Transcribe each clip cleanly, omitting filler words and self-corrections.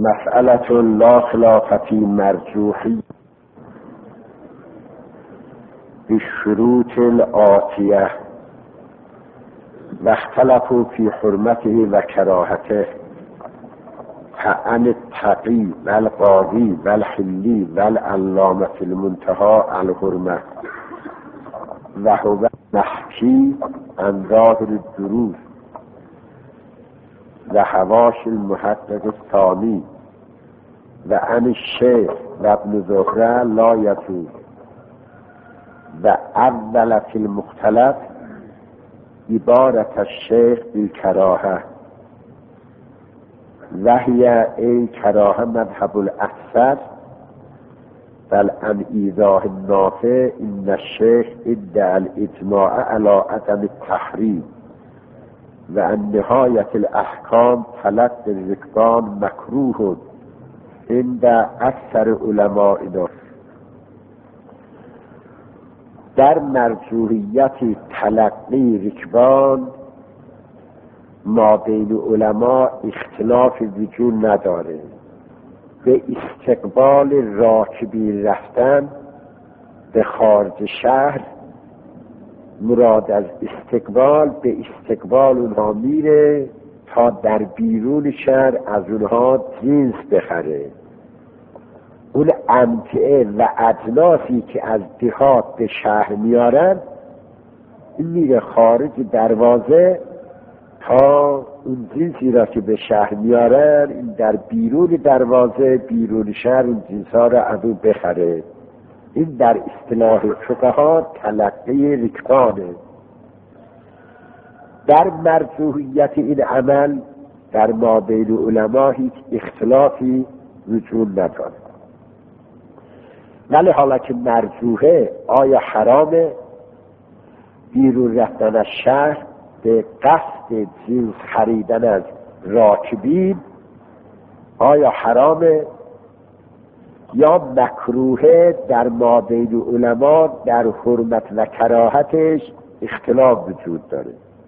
مسألة لا خلاف في مرجوحی بالشروط الآتیه و اختلفوا في حرمته و کراهته كعن التقی و القاضی و الحلی و العلامة المنتهى الحرمه و هو محکی عن ظاهر الدروس و حواش المحقق الثانی و عن الشیخ و ابن زهره لا یجوز و اول فی المختلف عبارت الشیخ بالکراهه و هی ای کراهه مذهب الاکثر بل عن ایضاح النافع ان الشیخ ادعى الاجماع على عدم التحریم و ان نهایت الاحکام تلقی الرکبان مکروه عند اکثر علمائنا. در مرجوحیت تلقی رکبان ما بین علما اختلاف وجود نداره. به استقبال راکبی رفتن به خارج شهر مراد از استقبال به استقبال اونها میره تا در بیرون شهر از اونها جنس بخره. اون امتعه و اجناسی که از دهات به شهر میارن این میره خارج دروازه تا اون جنسی را که به شهر میارن این در بیرون دروازه بیرون شهر اون جنس ها را از اون بخره. این در اصطلاح فقها تلقی رکبانه. در مرجوحیت این عمل در مابین علما هیچ اختلافی وجود نداره. ولی حالا که مرجوحه آیا حرامه بیرون رفتن از شهر به قصد جنس خریدن از راکبین آیا حرامه یا مکروهه؟ در مابین علما در حرمت و کراهتش اختلاف وجود داره.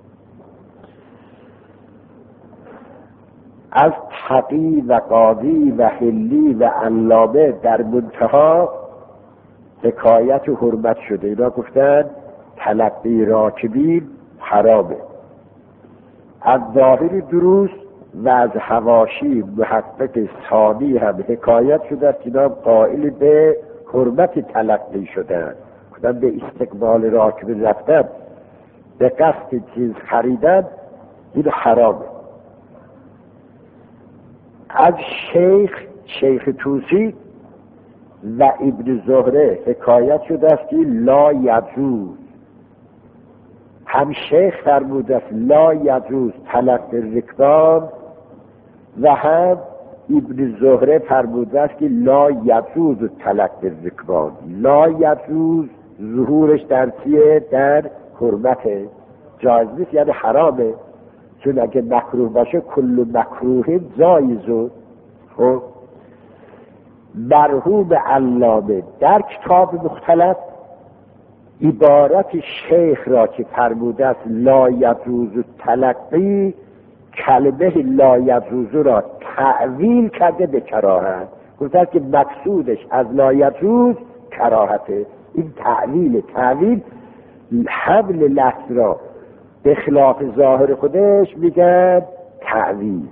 از تقی و قاضی و حلی و علامه در منتها حکایت حرمت شده. اینا گفتن تلقی راکبین حرامه. از ظاهر دروس و از حواشی محقق ثانی هم حکایت شده است. اینا قائل به حرمت تلقی شدن، گفتن به استقبال راکب رفتن به قصد چیز خریدن این حرامه. از شیخ توسی و ابن زهره حکایت شده است که لا یجوز. هم شیخ فرموده است لا یجوز تلقی الرکبان و هم ابن زهره فرموده است که لا یجوز تلقی الرکبان. لا یجوز ظهورش در چیه؟ در حرمته، جایز نیست یعنی حرامه، چون اگه مکروه باشه کل مکروه جایزه. خب مرحوم علامه در کتاب مختلف عبارت شیخ را که فرموده است لا یجوز تلقی، کلمه لا یجوز را تعویل کرده به کراهت. گفته که مقصودش از لا یجوز کراهته. این تعویل حمل لفظ را به خلاف ظاهر خودش میگن تعویل.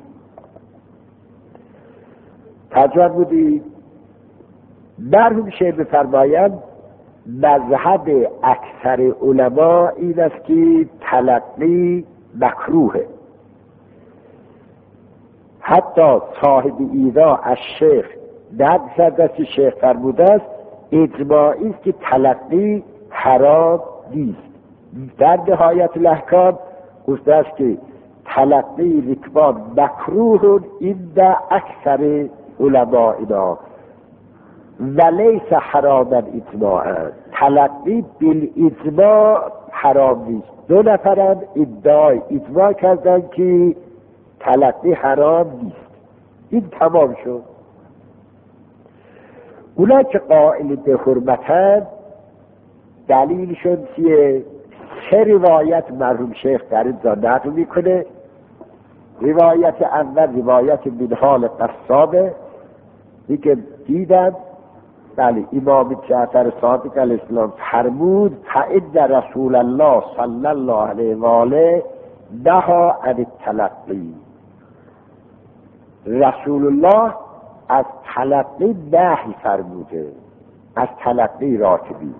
ترجمه بودی مرحوم شیخ بفرمایند مذهب اکثر علما این است که تلقی مکروهه. حتی صاحب ایضاح از شیخ نظر شیخ فرموده است اجماعی است که تلقی حرام نیست. در نهایت الاحکام گفته است که تلقی رکبان مکروه عند اکثر علمائنا ولیس حراما اجماعا. تلقی بالاجماع حرام نیست. دو نفرم ادعای اجماع کردن که تلقی حرام نیست. این تمام شد. اونا که قائل به حرمتن دلیلشون چیه؟ سه روایت مرحوم شیخ در این نقل میکنه. روایت اول روایت منهال قصابه، دیگه دیدم بله امام جعفر صادق علیه السلام فرمود فإن رسول الله صلی الله علیه و آله نهی عن التلقی، رسول الله از تلقی نهی فرموده، از تلقی راکبی.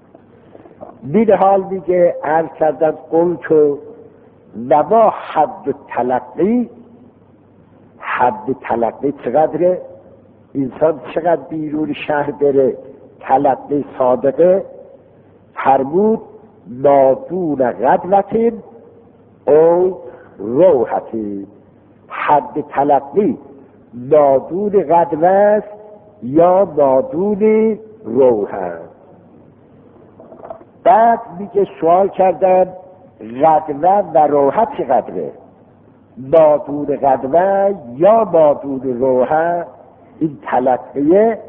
منهال میگه عرض کردن قلتو و ما حد تلقی، حد تلقی چقدره؟ انسان چقدر بیرون شهر بره تلقی صادقه؟ فرمود نادون غدوة او روحة، حد تلقی نادون غدوه است یا نادون روحه. بعد میگه سوال کردن غدوه و روحه چقدره؟ نادون غدوه یا نادون روحه؟ این تلقیه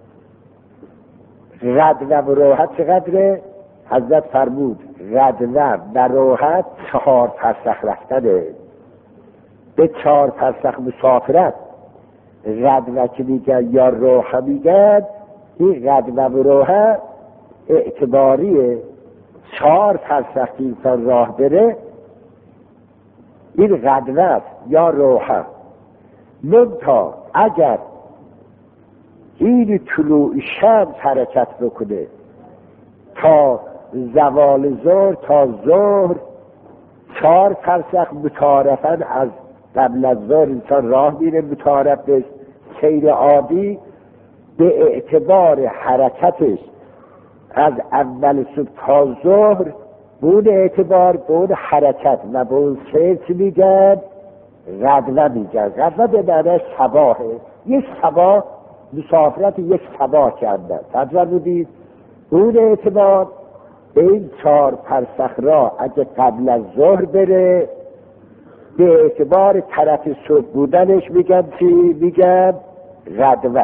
غدوه و روحه چقدره؟ حضرت فرمود غدوه و روحه 4 فرسخ رفتنه، به 4 فرسخ مسافرت. غدوه که میگن یا روحه میگن، این غدوه و روحه اعتباریه، 4 فرسخ که انسان راه بره این غدوه است یا روحه. منتها اگر این طلوع شمس حرکت بکنه تا زوال ظهر تا ظهر 4 فرسخ متعارفاً از قبل از ظهر انسان راه میره، متعارف به سیر عادی، به اعتبار حرکتش از اول صبح تا ظهر به اون اعتبار، به اون حرکت و به اون سیر چی میگن؟ غدوه میگن. غدوه به معنی صباحه، یک صباح مسافرت یک صباح کردن. تجربه بودید اون اعتبار به این 4 فرسخ را اگه قبل از ظهر بره به اعتبار طرف صبح بودنش میگن چی؟ میگن غدوه.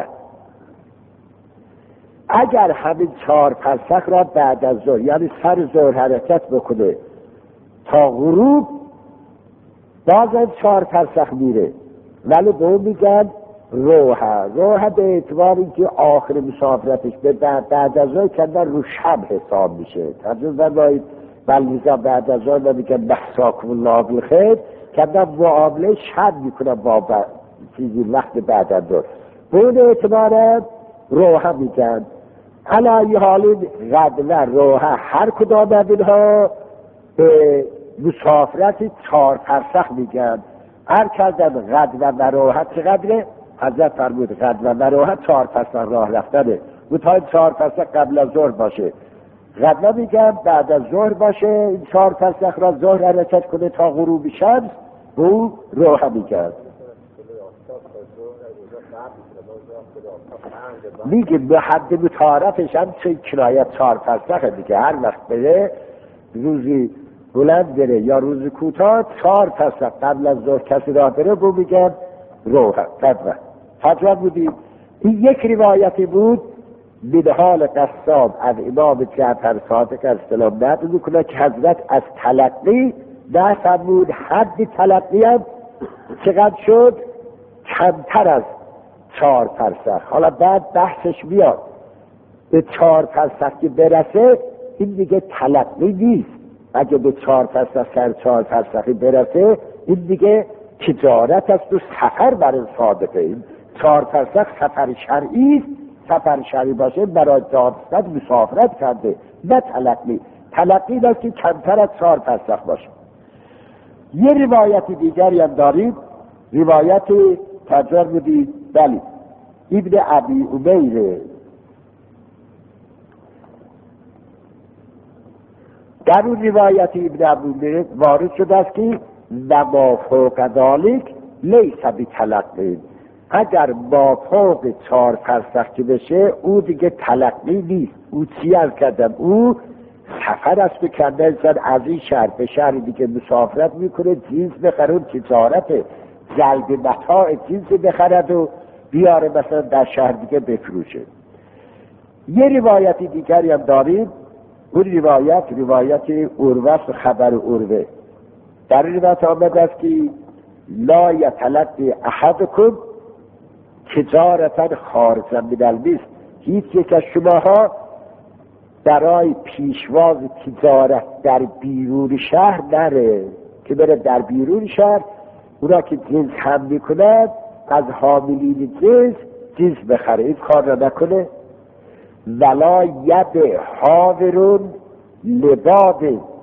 اگر همین 4 فرسخ را بعد از ظهر یعنی سر ظهر حرکت بکنه تا غروب بازم 4 فرسخ میره، ولی به اون میگن روحه. روحه به اعتبار اینکه آخر مسافرتش به بعد از ظهر کردن رو شب حساب میشه. ترجمه باید بلنیزا بعد از ظهر میگن بحثاکم الله بالخیر، کردن معامله شب میکنن با چیزی وقت بعد از ظهر، به اون اعتبار روحه میگن. علی حال غدوه روحه هر کدام از اینها به مسافرت 4 فرسخ میگن. هر کردن غدوه و روحه چقدره؟ حضرت فرمود غدوه و روحه 4 فرسخ راه رفتنه، تا 4 فرسخ قبل از ظهر باشه غدوه میگن، بعد از ظهر باشه این 4 فرسخ را ظهر حرکت کنه تا غروب شمس، او روحه میگن. میگه به حد متعارفش هم چه کنایت 4 فرسخه دیگه. هر وقت بره روزی بلند بره یا روز کوتاه 4 فرسخ قبل از ظهر کسی راه بره بو میگن روحه غدوه. فتوه بودید. این یک روایتی بود منهال قصاب از امام جعفر صادق علیه السلام نقل میکنه که حضرت از تلقی نفرمود حد تلقی هم چقدر شد؟ کمتر از 4 فرسخ. حالا بعد بحثش بیاد به 4 فرسخ که برسه این دیگه تلقی نیست. اگه به 4 فرسخ سر 4 فرسخی برسه این دیگه تجارت است و سفر برای صادقه. این 4 فرسخ سفر شرعی است، سفر شرعی باشه برای دادستان مسافرت کرده، نه تلقی. تلقی است که کمتر از 4 فرسخ باشه. یه روایت دیگری هم داریم، روایت تجربه بودید بلی ابن ابی عمیر. در اون روایت ابن ابی عمیر وارد شده است که و ما فوق ذالک لیس بتلقی، اگر ما فوق 4 فرسخ که بشه او دیگه تلقی نیست. او چی از کردم؟ او سفر است که کرده انسان از این شهر به شهر دیگه مسافرت میکنه، جنس بخره، اون تجارت جلب متاع جنس بخرد و بیاره مثلا در شهر دیگه بفروشه. یه روایتی دیگری هم داریم، اون روایت عروه و خبر عروه. در روایت آمده است که لا یتلقی احدکم تجارتا خارجا من المصر، هیچ یک از شماها برای پیشواز تجارت در بیرون شهر نره، که بره در بیرون شهر اونا که جنس هم میکنند از حاملین جنس بخره، این کار را نکنه. ولا ید حاضرون لباد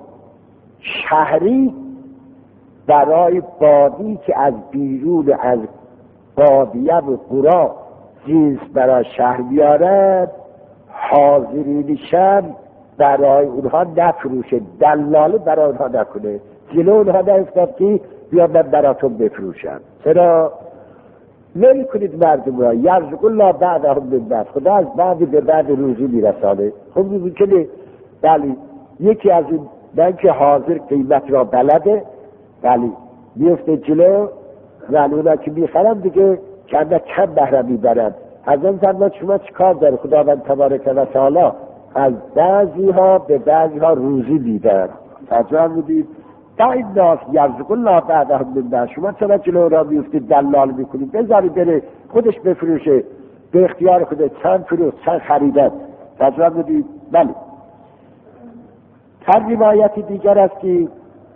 شهری، برای بادی که از بیرون از بادیه و قرا جنس برای شهر بیارد، حاضرین شهر برای اونها نفروشه، دلاله برای اونها نکنه، جلو اونها نفتاد که بیا من براتون بفروشم. چرا؟ نمی کنید مردم را، یرزق الله بعدهم من بعد، خدا از بعد به بعد روزی میرسانه. خب میکنه بلی یکی از این من که حاضر قیمت را بلده، بلی میفته جلو، ولی اونا که میخرم دیگه کنده کم بهره میبرن. از اون فرماد شما چی کار داره؟ خداوند تبارک و تعالی از بعضی ها به بعضی ها روزی میدن. تجربه بودید تا این ناس یرزق الله بعدهم من بعد، شما چرا جلو را میفتید دلال میکنید؟ بذاری بره خودش بفروشه، به اختیار خودش چند فروخت چند خریدن. تجربه بودید. بله. هر روایتی دیگر است که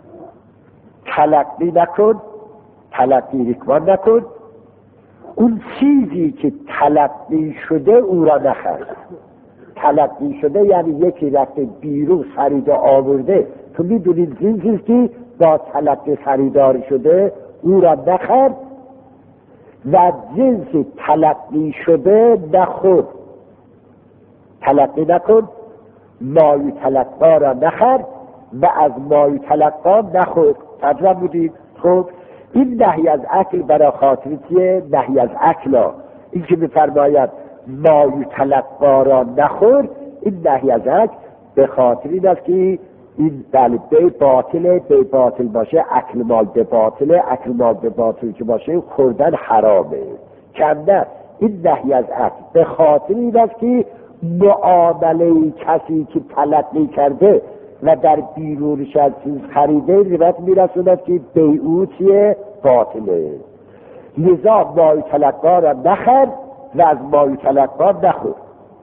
تلقی نکن، تلقی رکوان نکن، اون چیزی که تلقی شده او را نخر. تلقی شده یعنی یکی رفته بیرون خرید و آورده، تو میدونید چیزی که با تلقی خریداری شده او را نخر و جنس تلقی شده نخور. تلقی نکن، مای تلقا را نخر و از مای تلقا نخور. تجربه بودید. خب این نهی از اکل برای خاطر چیه؟ نهی از اکل ها. این که میفرماید مای تلقا را نخور، این نهی از اکل به خاطر این است که این بی باطله، بی باطل باشه اکل مال به باطله، اکل مال به باطل که باشه خوردن حرامه. کنده این نهی از اکل به خاطر این است که معامله کسی که تلقی کرده و در بیرونش از چیز خریده روایت میرسوند که بیعو چیه؟ باطله. لذا مای تلقا را نخر و از مای تلقا نخور.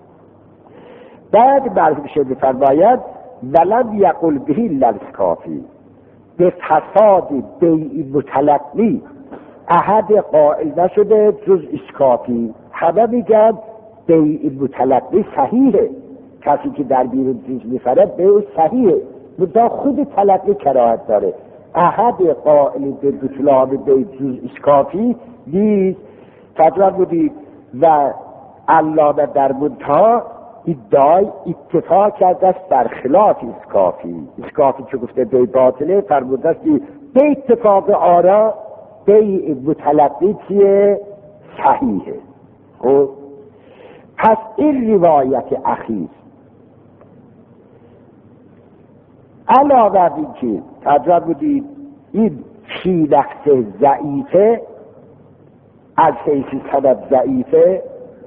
بعد مرحوم شیخ میفرماید ولم یقل به للاسکافی، به فساد بیع متلقی احد قائل نشده جز اسکافی. همه میگن بیع متلقی صحیحه، کسی که در بیرون چیز میخره بیع صحیحه، منتها خود تلقی کراهت داره. احد قائل به بطلان بیع جز اسکافی نیست. تجربه بودید و علامه در منتها ادعای اتفاق کرده است در خلاف اسکافی. اسکافی که گفته بیع باطله فرموده است که به اتفاق آرا بیع متلقی چیه؟ صحیحه. خب پس این روایت اخیر علاوه بر این که تجربه بودید این فی نفس ضعیفه، از حیث سند ضعیفه،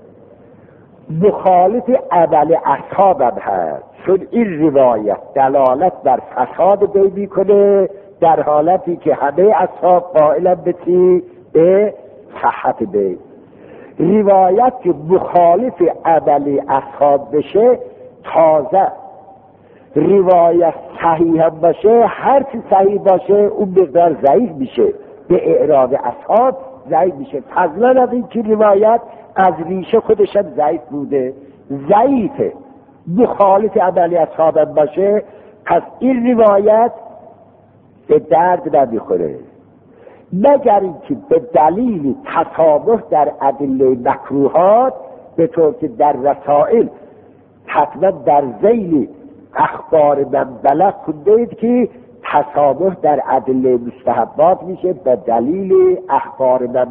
مخالف عمل اصحابم هست، چون این روایت دلالت بر فساد بیع میکنه در حالتی که همه اصحاب قائلن به چی؟ به صحت بیع. روایت که مخالف عمل اصحاب بشه، تازه روایت صحیح هم باشه، هر چی صحیح باشه اون مقدار ضعیف میشه، به اعراب اصحاب ضعیف میشه. فضلا از این که روایت از ریشه خودش هم ضعیف بوده، ضعیفه، مخالف عمل اصحاب هم باشه، پس این روایت به درد نمیخوره، مگر اینکه به دلیل تسامح در ادله مکروهات، به طور که در رسائل حتما در ذیل اخبار من بلغ خوندید که تسامح در ادله مستحبات میشه به دلیل اخبار من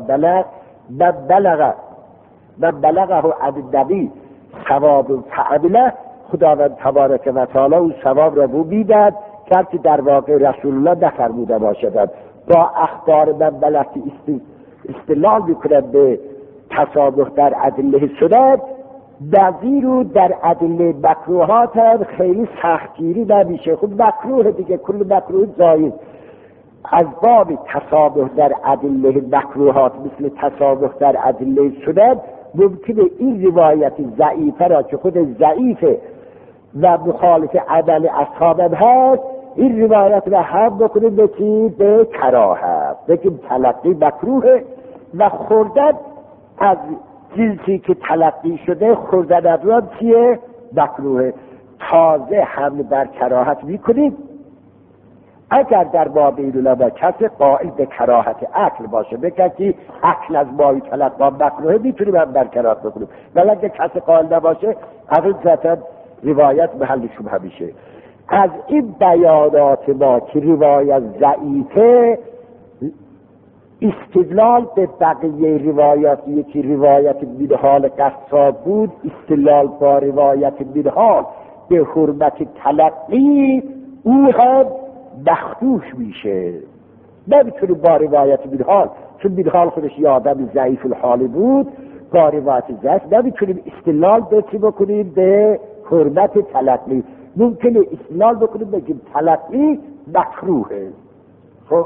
بلغه عن النبی ثواب فعمله، خداوند تبارک و تعالی اون ثواب را رو میداد که در واقع رسول الله نفرموده باشد. با اخبار من بلغ استدلال میکنن به تسامح در ادله سنت، نظیر رو در ادله مکروهات هم خیلی سختگیری نمیشه. خب مکروه دیگه، کل مکروه جایز. از باب تسابق در ادله مکروهات مثل تسابق در ادله سنن ممکنه این روایت ضعیفه را که خود ضعیفه و مخالف عمل اصحابم هست این روایت را هم بکنیم به کراهت، بگیم تلقی مکروهه و خوردن از جنسی که تلقی شده خوردن از آن چیه؟ مکروهه. تازه حمل بر کراهت میکنیم اگر در بابین علما کسی قائل به کراهت اکل باشه، بگه که اکل از ماهی تلقا مکروهه میتونیم هم بر کراهت بکنیم، ولی اگر کسی قائل نباشه از این ذاتاً روایت محل شبهه میشه. از این بیانات ما که روایت ضعیفه استدلال به بقیه روایات، یکی روایت منهال قصاب بود، استدلال با روایت منهال به حرمت تلقی او هم مخدوش میشه. نمیتونیم با روایت منهال، چون منهال خودش یه آدم ضعیف الحالی بود، با روایت ضعیف نمیتونیم استدلال بکنیم به حرمت تلقی. ممکنه استدلال بکنیم بگیم تلقی مکروهه. خب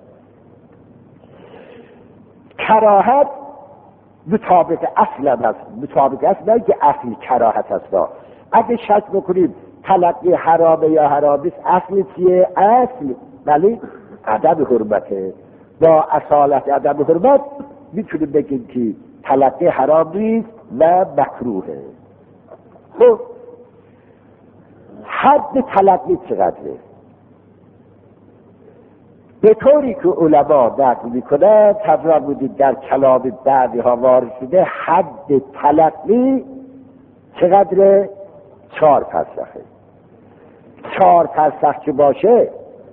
کراهت مطابق اصل هست، مطابق اصل نه که اصل کراهت هست. اگه شک بکنیم تلقی حرامه یا حرامیست، اصل چیه؟ اصل ولی عدم حرمته. با اصالت عدم حرمت میتونیم بگیم که تلقی حرام نیست و مکروهه. خب حد تلقی چقدره؟ به طوری که علما نقل میکنن تبرار بودید در کلام بعدی ها وارد شده حد تلقی چقدره؟ 4 فرسخه. 4 فرسخ که باشه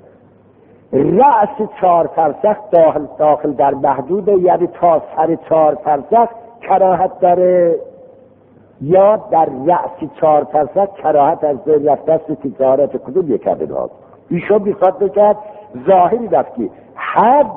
رأس 4 فرسخ داخل در محدوده، یعنی تا سر 4 فرسخ کراهت داره، یا در رأس 4 فرسخ کراهت از بین رفته است تجارت کدوم یک کردن. ایشون میخواد بگه ظاهری رفت که حد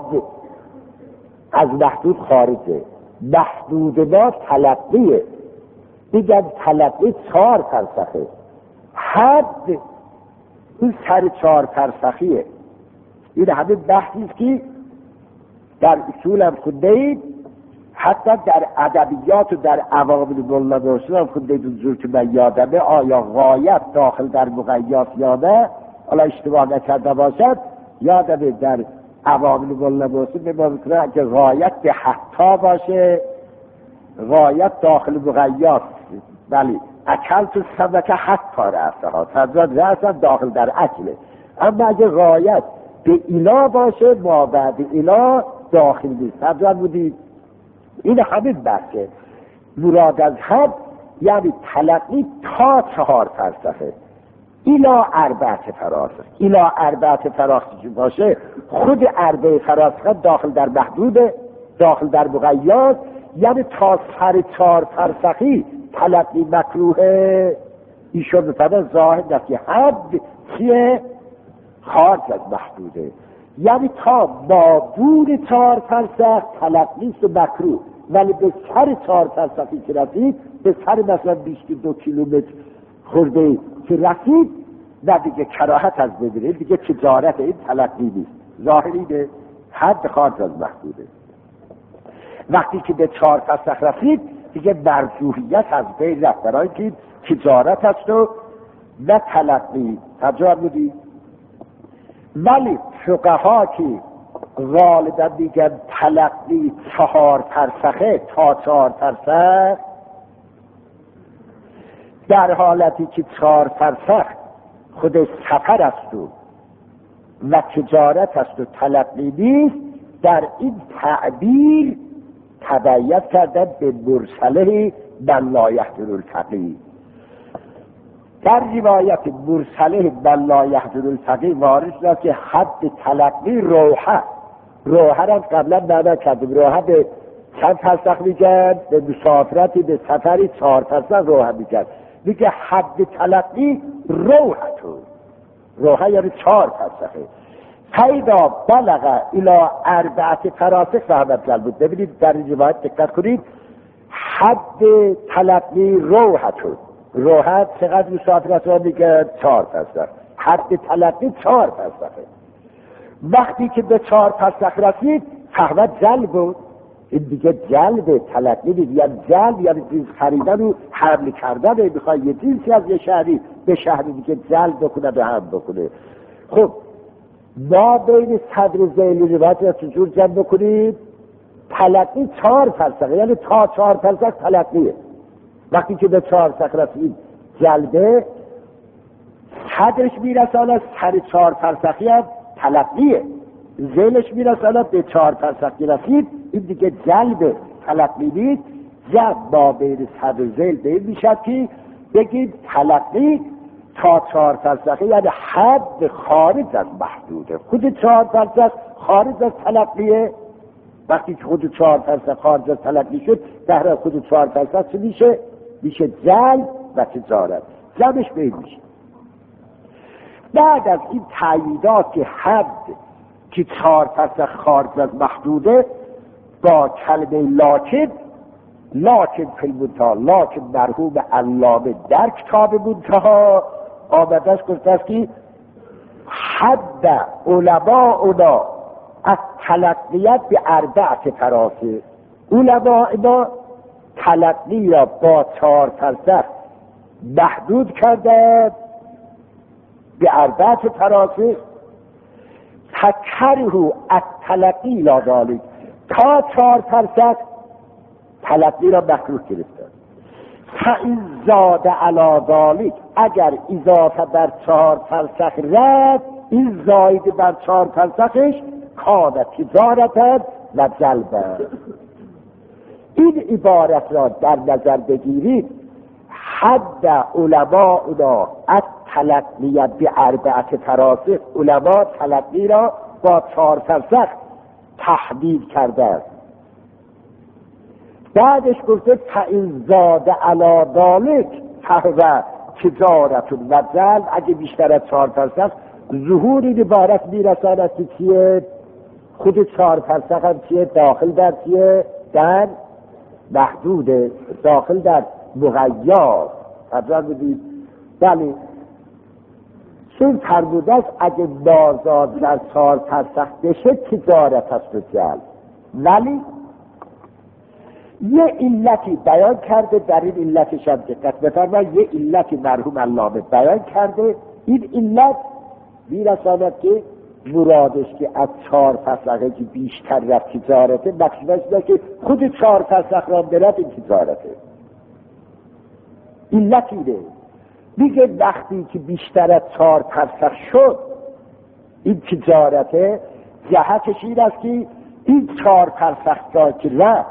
از محدود خارجه، محدود ما تلقیه، دیگر تلقی 4 فرسخه، حد این سر 4 فرسخیه. این همه بحثیست که در اصول هم خونده اید، حتی در ادبیات و در عوامل مولا نوشته هم خونده اید. اونجور که من یادمه آیا غایت داخل در مقیاس یا نه، حالا اشتباه نکرده باشد، یادمه در عوامل مولا نوشته به ما بکنه اگه غایت به حتی باشه غایت داخل مقیاس، ولی اکل تو سمک حتی رأسه ها تنظر رأسه داخل در اکله. اما اگه غایت به ایلا باشه ما بعد ایلا داخل نیست. تنظر بودید این همین بحثه. مراد از حد یعنی تلقی تا 4 فرسخه ایلا 4 فراسخ. ایلا 4 فراسخ باشه خود 4 فراسخ داخل در محدوده، داخل در مقیاس، یعنی تا سر 4 فرسخی تلقی مکروهه. ایشون بفرمایند ظاهر است که حد چیه؟ خارج از محدوده، یعنی تا مابون 4 فرسخ تلقیست و مکروه، ولی به سر 4 فرسخی که رسید، به سر مثلا 22 کیلومتر خورده که رسید و دیگه کراهت از ببینه، دیگه تجارت این تلقی نیست. ظاهری ده حد خارج از محدوده. وقتی که به 4 فرسخ رسید دیگه مرجوحیت از بین رفت، برای که تجارت هست و نه تلقی. تجارت بودی؟ ولی فقها که غالبا میگن تلقی 4 فرسخه تا 4 فرسخ، در حالتی که 4 فرسخ خود سفر است و تجارت است و تلقی نیست، در این تعبیر تبعیت کردن به مرسله من لا یحضر الفقیه. در روایت مرسله من لا یحضر الفقیه وارد شده که حد تلقی روحه را قبلا معنا کردیم. روحه به چند فرسخ میگن؟ به مسافرتی به سفری 4 فرسخ روحه میگن. میگه حد تلقی روحه یعنی 4 فرسخه. پیدا بلغ الى 4 فراسخ فهمت جل بود. ببینید در این روایت دقت کنید، حد تلقی روحه چقدر مسافرت را میگه؟ 4 فرسخ. حد تلقی 4 فرسخه. وقتی که به 4 فرسخ رسید فهمت جلب بود. این دیگه جلب تلقی دید، یعنی جلب یعنی چیز خریدن و حمل کردن. میخوای یه چیزی از یه شهری به شهری دیگه جلب بکنه و حمل بکنه. خب ما بین صدر و ذیل روایت را چجور جمع بکنید؟ تلقی 4 فرسخه، یعنی تا 4 فرسخ تلقیه. وقتی که به 4 فرسخ رسید جلبه، صدرش میرساند سر 4 فرسخی هم تلقیه، ذیلش میرساند به 4 فرسخی رسید، این دیگه جلب تلقی نیست. جمع با بین صدر و ذیل به این میشد که بگید تلقی تا 4 فرسخی، یعنی حد خارج از محدوده. خود 4 فرسخ خارج از تلقیه. وقتی که خود 4 فرسخ خارج از تلقی شد، در خود 4 فرسخ چه میشه؟ میشه جلب و تجارت. جمعش به این میشه. بعد از این تأییدات که حد که 4 فرسخ خارج از محدوده، با کلمه لاکن فی المنتهی، لاکن مرحوم علامه در کتاب منتهی آمدهش گفته است که حد علماءنا از تلقیت به 4 فراسخ. علماء ما تلقی را با 4 فرسخ محدود کردند به 4 فراسخ. تکره از تلقی لا ذالک، تا 4 فرسخ تلقی را مکروه گرفتند. فإن زاد علی ذالک، اگر اضافه بر 4 فرسخ رد، این زاید بر 4 فرسخش کان تجارت و جلب. این عبارت را در نظر بگیرید. حد علماءنا التلقی به 4 فراسخ، علما تلقی را با 4 فرسخ تحدید کرده. بعدش گفته فإن زاد علی ذالک فهو تجارت و جلب. اگه بیشتر از 4 فرسخ ظهور این عبارت میرساند که چیه؟ خود 4 فرسخ هم چیه؟ داخل در چیه؟ در محدوده، داخل در مقید. حضر بودید بله چون فرموده است اگه بازار در 4 فرسخ بشه تجارت است و جلب. ولی یه علتی بیان کرده، در این علتش هم دقت بفرمایید، یه علتی مرحوم علامه بیان کرده. این علت میرساند که مرادش که از 4 فرسخه که بیشتر رفت تجارته، مقصودش اینه که خود 4 فرسخ را برد این تجارته. علت اینه، میگه وقتی که بیشتر از 4 فرسخ شد این تجارته، جهتش این است که این 4 فرسخ را که رفت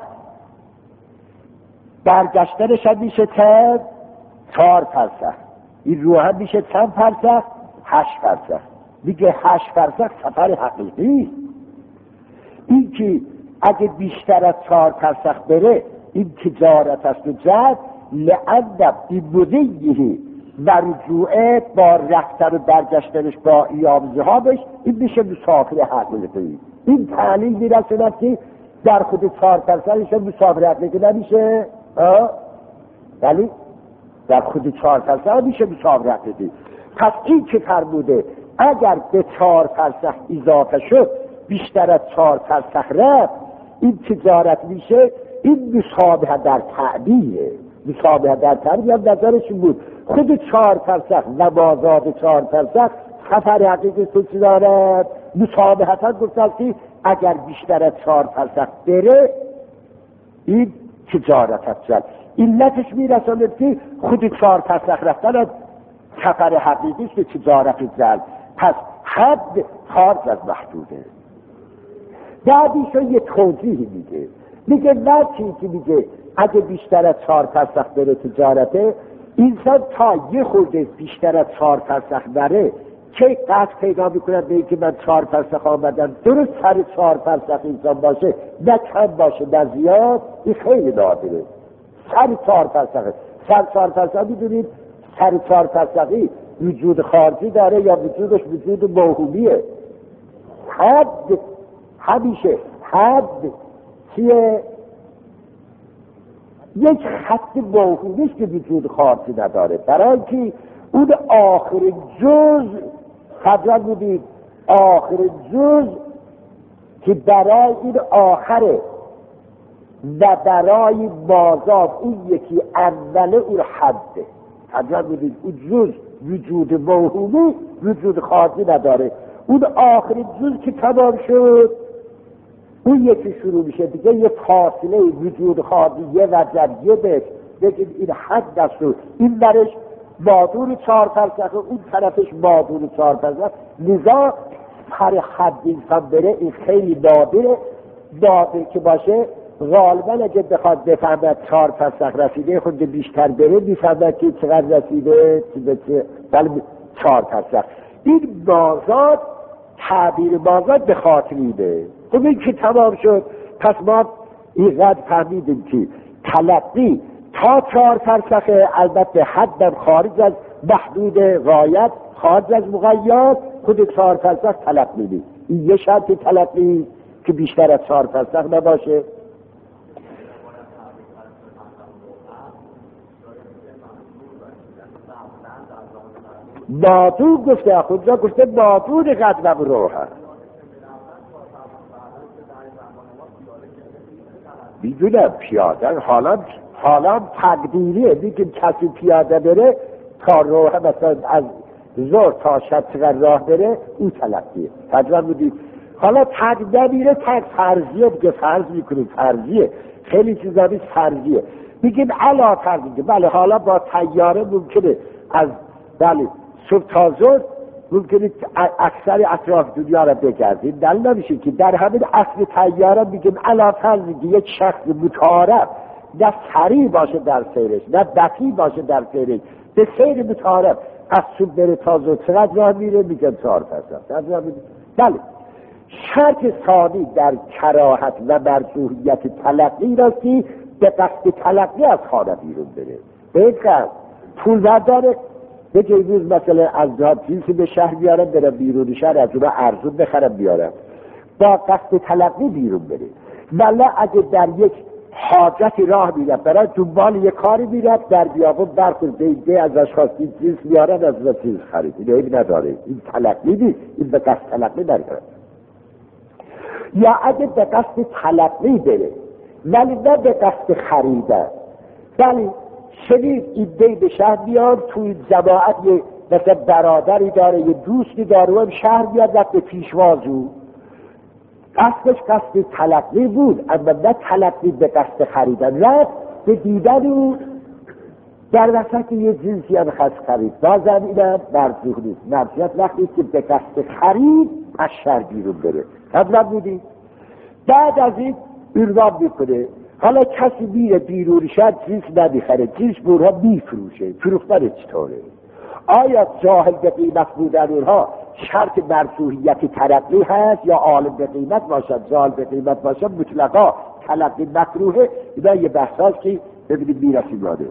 برگشتنش هم میشه 4 فرسخ، این رو هم میشه چند فرسخ؟ 8 فرسخ. میگه 8 فرسخ سفر حقیقی. این که اگه بیشتر از 4 فرسخ بره این تجارت است و جد، لعن بمضیه و رجوعه با رفتن و برگشتنش با ایام ذهابش، این میشه مسافر حقیقی. این تعلیل میرسوند که در خود 4 فرسخش مسافر حقیقی نمیشه، ولی در خود 4 فرسخ میشه مسافر حقیقی. پس این که فرموده اگر به 4 فرسخ اضافه شد بیشتر از 4 فرسخ رفت این تجارت میشه، این مشابه در تعبیره. مشابه در تعبیر هم نظرشون بود خود 4 فرسخ و بازاد 4 فرسخ سفر حقیقی سوچی دارد. مشابهتا گفتن که اگر بیشتر از 4 فرسخ بره این تجارت هست. علتش میرساند که خود 4 فرسخ رفتن از سفر حقیقی است به تجارت جلب. پس حد خارج از محدوده. بعدیشون یه توضیح میگه نه چیزی که میگه اگه بیشتر از 4 فرسخ بره تجارته، انسان تا یه خورده بیشتر از 4 فرسخ بره که قصد پیدا میکنه به اینکه من 4 فرسخ آمدم، درست سر 4 فرسخ انسان باشه، نه کم باشه نه زیاد، این خیلی نادره. سر 4 فرسخه، سر 4 فرسخ میدونید سر 4 فرسخی وجود خارجی داره یا وجودش وجود موهومیه. حد همیشه حد چیه؟ یک خط موهومیست که وجود خارجی نداره، برای که اون آخرین جز قدرت بودید آخر جز که برای این آخره و برای بازار اون یکی اوله اون حده. حضرت بودید اون جز وجود موهومی وجود خارجی نداره. اون آخر جز که تمام شد اون یکی شروع میشه دیگه. یه فاصله وجود خارجی یه وجب یه بگید این حد دست شد. این برش مادور 4 فلسفه، اون طرفش مادور 4 فلسفه. لذا هر حد انسان بره این خیلی نادر که باشه. غالبا اگه بخواد بفهمد 4 فلسفه رسیده خود بیشتر بره میفهمد که چقدر رسیده ولی 4 فلسفه. این بازار تعبیر بازار به خاطر میده. خب این که تمام شد پس ما اینقدر فهمیدیم که تلقی تا 4 فلسفه البته حدم خارج از محدود غایت خارج از مقید خود 4 فلسفه تلقی نیست. این یه شرط تلقی که بیشتر از 4 فلسفه نباشه. مادور گفته خودجا گفته مادور قدم روح هست. میدونم پیاده حالا تقدیریه. میگیم کسی پیاده بره تا روح مثلا از ظهر تا شب چقدر راه بره اون تلقیه. تجربه بودید حالا تقدیر میره تق فرضیه دیگه. فرض میکنیم فرضیه. خیلی چیزا نیست فرضیه. میگیم علا فرضیه. بله حالا با طیاره ممکنه از بله صبح تا ظهر ممکنه اکثر اطراف دنیا را بگردید. دلیل نمیشه که در همین اصل طیاره میگیم علا فرضیه یک شخص متعارف نه سریع باشه در سیرش نه بطیء باشه در سیرش به سیر متعارف از صبح بره تا ظهر چقدر راه میره میگن 4 فلسفه. بله شرط ثانی در کراهت و مرجوحیت تلقی راست که به قصد تلقی از خانه بیرون بره. به این قصد پول برداره بگه روز مثلا از چیزی به شهر بیارم برم بیرون شهر از اون ارزون بخرم بیارم با قصد تلقی بیرون بره. ولی اگه در یک حاجتی راه میره برای دنبال یک کاری میره در بیابون برخورد دیگه ازش خواستید چیز بیارن از اون چیز خرید. این عیب نداره. این تلقی نیست. این به قصد تلقی نداره. یا اگه به قصد تلقی بره ولی نه به قصد خریدن. ولی شنید ایده به شهر بیاد توی جماعت یه مثلا برادری داره یه دوستی داره و هم شهر بیاد رفت به پیشوازو قصدش قصد تلقی بود اما نه تلقی به قصد خریدن. رفت به دیدن او در وسط یه جنسی هم خواست خرید. بازم اینم مرجوح نیست. مرجوحیت وقتی که به قصد خرید از شهر بیرون بره. قبلا بودی بعد از این عنوان میکنه حالا کسی میره بیرون شد چیز نمیخره چیز برها میفروشه. فروختن چطوره؟ آیا جاهل به قیمت بودن اونها شرط مرجوحیت تلقی هست یا عالم به قیمت باشد؟ جاهل به قیمت باشد مطلقا تلقی مکروهه. اینا یه بحث هست که ببینید میرسیم یاده.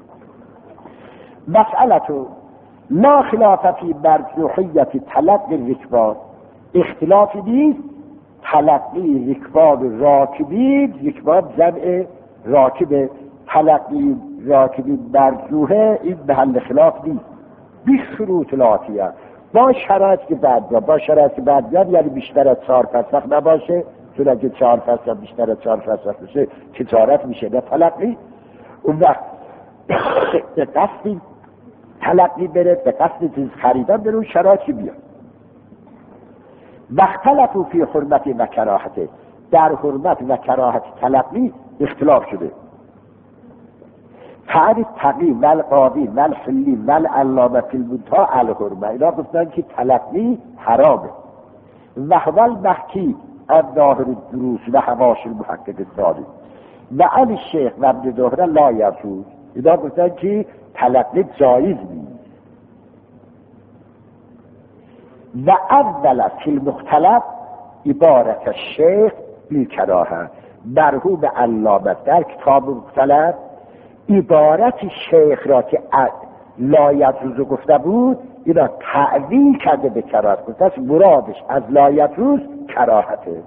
مسئلتو لا خلاف فی مرجوحیت تلقی رکبان. اختلافی نیست تلقی رکبان راکبین. رکبان جمع راکب. تلقی راکبین مرجوحه. این محل خلاف نیست. بی شروط لاتیه با شرایط که بعد با شرایط که بعد یعنی بیشتر از 4 فلسفه نباشه. چون اگه 4 فلسفه بیشتر از 4 فلسفه بشه تجارت میشه نه تلقی. اون وقت به قصد تلقی بره به قصد چیز خریدن بره اون شرایطی بیاد. واختلفوا فی حرمت و کراهت. در حرمت و کراهت تلقی اختلاف شده. فعلی تقی والقاضی والحلی والعلامه فی المنتهی الحرمه. اینا گفتن که تلقی حرامه. و هو المحکی الظاهر الدروس و حواش المحقق الثانی و عن الشیخ و ابن زهره لا یجوز. اینا گفتن که تلقی جایز نیست. و اول فی المختلف عبارت الشیخ بالکراهه. مرحوم علامه در کتاب مختلف عبارت شیخ را که لا یجوز گفته بود اینا تعویل کرده به کراهت. گفته مرادش از لا یجوز کراهته.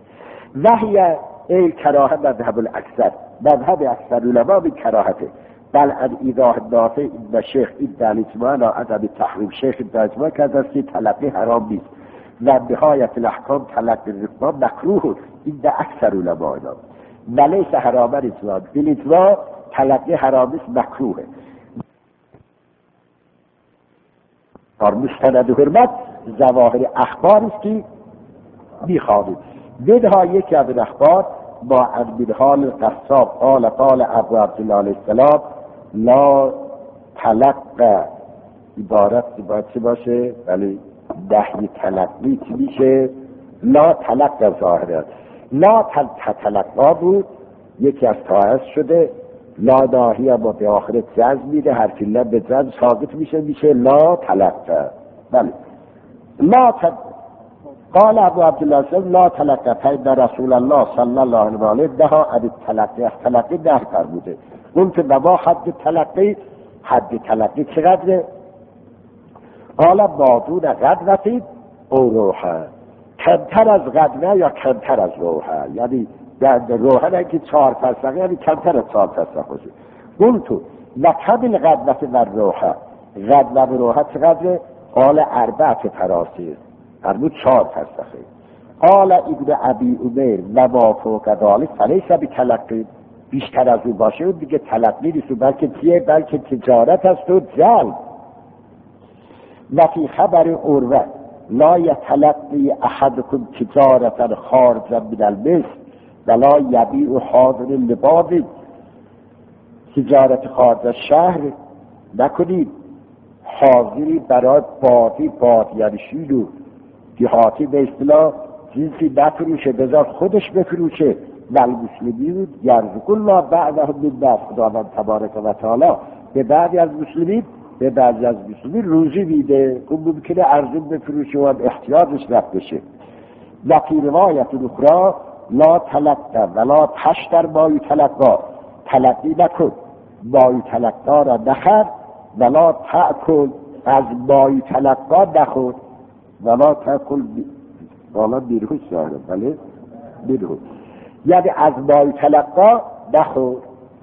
وهی ای کراهه مذهب الاکثر. مذهب اکثر علما به کراهته. بل از ایضاح نافع این شیخ این دلیتمان عدم تحریم شیخ دلیتمان کرده است که تلقی حرام نیست و نهایت الاحکام تلقی رکبان مکروه. این ده اکثر علماء اینا ولیس حرام اطلاق بالاطلاق تلقی حرام نیست مکروهه. مستند حرمت ظواهر اخبار است که میخوانید. منها یکی از اخبار با منحال قصاب قال ابو عبدالله علیه السلام لا تلقى عبارت چی باشه؟ ولی نهی تلقی چی میشه؟ لا تلقى ظاهره لا تلقا بود یکی از تاعث شده لا ناهی اما به آخرت جز میده حرفی لب به جز ثابت میشه لا تلقى. بله لا قال ابو عبدالله سلام لا تلقى فإن رسول الله صلی الله علیه و آله نهی عن التلقی نهی فرموده. قلت ما حد تلقی؟ حد تلقی چقدره؟ قال مادون غدوه او روحه، کمتر از غدوه یا کمتر از روحه، یعنی روحه نه که 4 فرسخه یعنی کمتر از 4 فرسخه باشه. قلت و کم الغدوه و روحه، غدوه و روحه چقدره؟ قال 4 فراسخ، فرمود 4 فرسخه. قال ابن ابی عمر و ما فوق ذلك فلیس بتلقی، بیشتر از اون باشه اون دیگه تلقی نیست بلکه چیه؟ بلکه تجارت است و جلب. و فی خبر عروه لا یتلقی احدکم تجارتا خارجا من المصر ولا یبیع حاضر لباد، تجارت خارج از شهر نکنید، حاضری برای باد یعنی شیر و دیهاتی به اصطلاح جنسی نفروشه، بذار خودش بفروشه. و المسلمین یرزق الله بعضهم من بعض، خداوند تبارک و تعالی به بعضی از مسلمین روزی میده که ممکنه ارزون بفروشه و احتیاجش رفت بشه. و فی روایت اخرى لا تلقى ولا تشتر ما یتلقى، تلقی نکن ما یتلقى را نخر، ولا تأکل از ما یتلقى نخور، ولا تأکل والا بیرهوش داره بله بیرهوش یعنی از ما یتلقى نخور.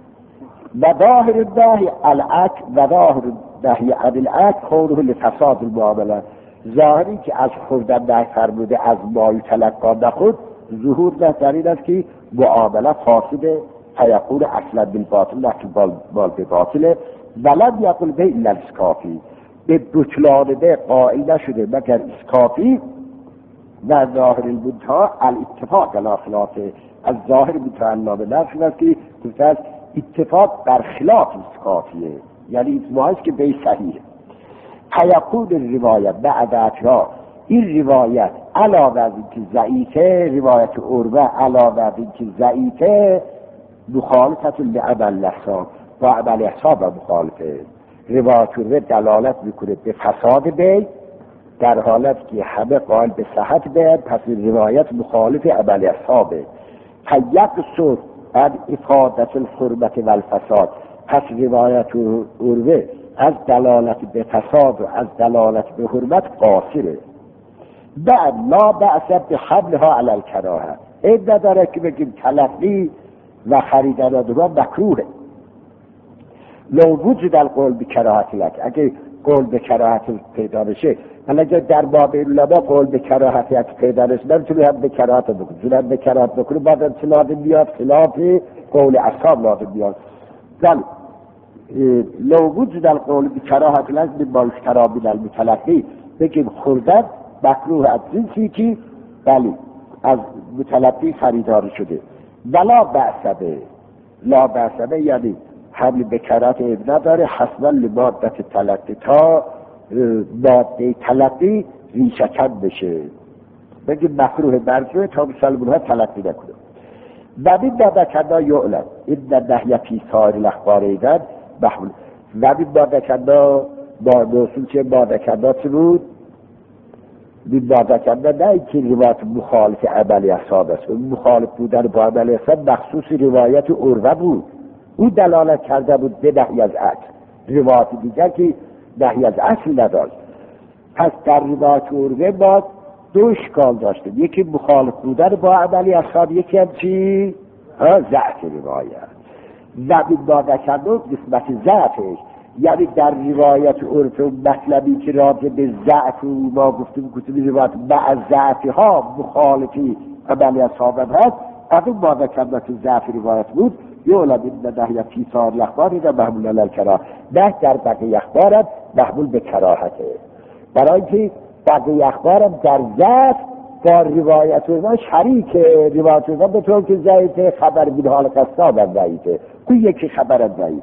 و ظاهر النهی الاکل و ظاهر النهی عن الاکل کونه لفساد المعامله، ظاهری که از خوردن نهی فرموده از ما یتلقى نخور، ظهور نه در این است که معامله فاسده فیقول اصلا بالباطل لکن بال به باطله. ولم یقل به الا الاسکافی، به بطلان به قائل نشده مگر اسکافی. و ظاهر المنتهی الاتفاق علی خلافه، از ظاهر منتهی علامه نقل است که گفته اتفاق بر خلاف اسکافیه، یعنی اجماعی است که به صحیحه. فیقول روایت بعدتها، این روایت علاوه از اینکه ضعیفه، روایت عروه علاوه از اینکه ضعیفه مخالفت لعمل احساب و عمل احساب مخالفه. روایت عروه دلالت میکنه به فساد بیع در حالت که همه قائل به صحت بیع، پس روایت مخالف عمل احسابه. فیقصد عن افادت الحرمت و الفساد، پس روایت عروه از دلالت به فساد و از دلالت به حرمت قاصره. بعد لا بأس بحملها علی الکراهه، این نداره که بگیم تلقی و خریدن آنها مکروهه. لو وجود القول بکراهت لک، اگه قول به کراهت پیدا بشه، حالا اگه در باب علما قول به کراهت پیدا بشه نمیتونی هم به کراهت بکنی، چون هم به کراهت بکنی بعد هم چه لازم بیاد؟ خلاف قول اصحاب لازم بیاد. بل لو وجود القول بکراهت لک با اشترا من المتلقی، بگیم خوردن مکروه از جنسی که بلی از متلقی خریدار شده. ولا بأسبه، لا بأسبه یعنی حمل بکرات اب نداره حسنا لمادت تلقی، تا ماده تلقی ریشه‌کن بشه، بگیم مکروه مرجوه تا مسلمان ها تلقی نکنه. و این مادکنا یعلم این نهی فی سایر الاخبار ایدن محمول. و این مادکنا با موصول چه مادکنا چه بود؟ این مادکنا نه اینکه روایت مخالف عمل احساب است، مخالف بودن با عمل احساب مخصوص روایت عروه بود، او دلالت کرده بود به نهی از اصل. روایت دیگر که نهی از اصل نداشت. پس در روایت عروه ما 2 اشکال داشته، یکی مخالف بودن با عملی اصحاب، یکی هم چی؟ ضعف روایت. زمین مادکنون قسمت ضعفش، یعنی در روایت عرف و مطلبی که راجع به ضعف ما گفتیم روایت مع ضعفی ها مخالفی عملی اصحاب هست، از اون مادکنون ضعف روایت بود یولد این نهی فی سائر الاخبار اینا محمول علی الکراهه، نه در بقیه اخبارم محمول به کراهته، برای اینکه بقیه اخبارم در ضعف با روایت ما شریک روایت ما به طور که ضعیفه، خبر بین حال قصاب هم ضعیفه، اون یکی خبر هم ضعیف،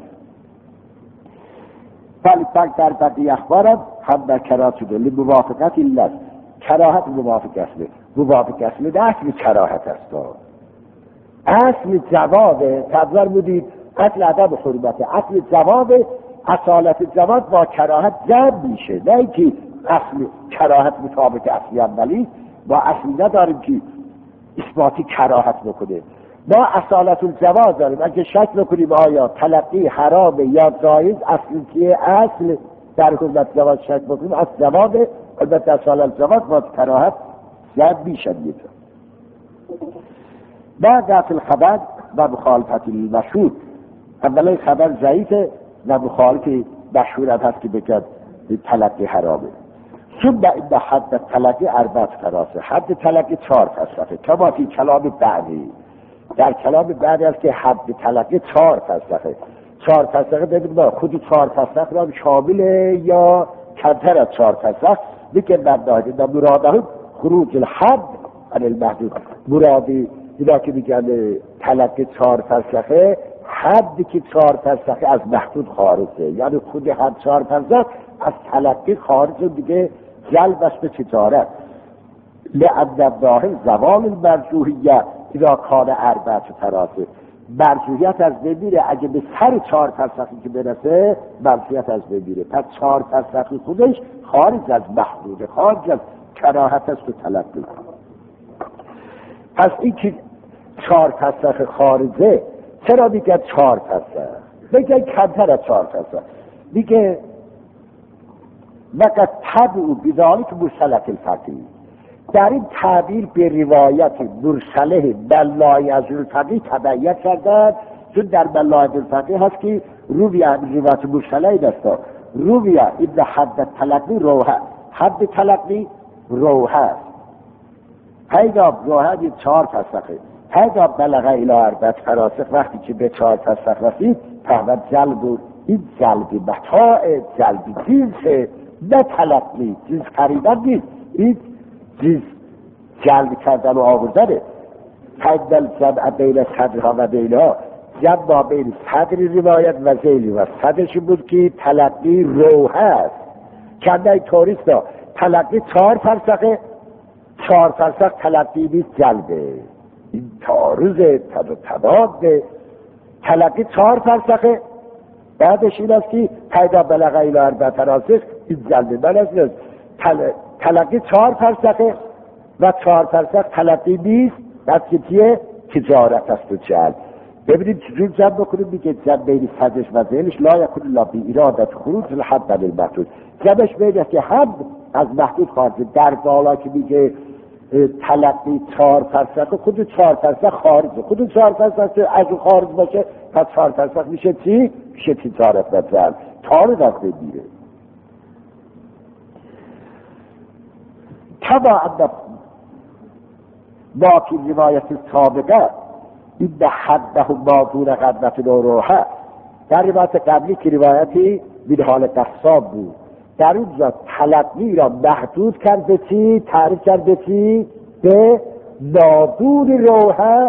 ولی در بقیه اخبارم هم در کراهت شده لموافقت ایلت، کراهت موافق اصله، موافق اصله ده اصل کراهت است، اصل جواب تبذر بودید، اصل عدم حرمت، اصل جواب اصالت جواب با کراهت جمع میشه، نه اینکه اصل کراهت مطابق اصلی اولی، با اصلی نداریم که اثباتی کراهت بکنه، ما اصالت الجواز داریم، اگه شک بکنیم آیا تلقی حرام یا جایز، اصلی که اصل در حرمت جواز شک بکنیم از جواب، البته اصالت الجواز با کراهت جمع میشه. بعد اصل خبر و مخالفت المشهور، اولا خبر ضعیفه و مخالف مشهور هم هست که بگن تلقی حرامه. ثم این حد تلقی 4 فراسه، حد تلقی 4 فلسفه، کما فی کلام بعدی، در کلام بعدی هست که حد تلقی 4 فلسفه. 4 فلسفه ببینید خود 4 فلسفه را شامل یا کمتر از 4 فلسفه میگه مبناهد مراده خروج الحد عن المحدود، مرادی اینا که میگن تلقی 4 فلسفه حدی که 4 فلسفه از محدود خارجه، یعنی خود حد 4 فلسفه از تلقی خارج دیگه جلبش به تجارت، لأن الظاهر زوال المرجوحیت اذا کان 4 فراسه، مرجوحیت از بمیره اگه به سر 4 فلسفه که برسه مرجوحیت از بمیره، پس 4 فلسفه خودش خارج از محدود، خارج از کراهت است و تلقی. پس این که 4 فلسفه خارجه، چرا میگه 4 فلسفه؟ بگه کمتر از 4 فلسفه، میگه وقت تبعو بذالک مرسلت الفقیه، در این تعبیر به روایت مرسله ملای از الفقیه تبعیت کردن، چون در ملای از الفقیه هست که روی روایت مرسله این است، روی ابن حد تلقی روحه، حد تلقی روحه است، پیدا روحه این 4 فلسفه، پیدا بلغه الی 4 فراسخ، وقتی که به 4 فلسفه رسید فهمت جلب و این جلبی متاع، جلبی جنسه، نه تلقی، جنس خریدن نیست، این جنس جلب کردن و آوردنه. فضل جمع بین صدرها و بینها، جمع بین صدر روایت و ذیلی و صدرش بود که تلقی روح هست، کنده توریست ها تلقی 4 فلسفه، 4 فلسفه تلقی نیست جلبه، این تعارض تضاد، تلقی 4 فلسفه، بعدش این است که پیدا بلغه الی 4 فراسخ، این جلبه من است، تلقی 4 فلسفه و 4 فلسفه تلقی نیست، بس که تیه تجارت است و جلب. ببینید چجور جمع بکنیم، میگه جمع بین صدرش و ذیلش لا یکون الا بی ارادت خروج الحد عن المحدود، جمعش بینه که حد از محدود خارجه، در بالا که میگه تلقی 4 فلسفه، خود 4 فلسفه خارجه، خود 4 فلسفه از اون خارج باشه، پس 4 فلسفه میشه چی؟ میشه تجارت و جلب، تاره دست بگیره. کما ان ما فی روایت سابقه این حده ما دون قدرت روحه، در روایت قبلی که روایتی بین حال قصاب بود، در اونجا تلقی را محدود کرد به چی؟ تعریف کرد به چی؟ به نادون روحه،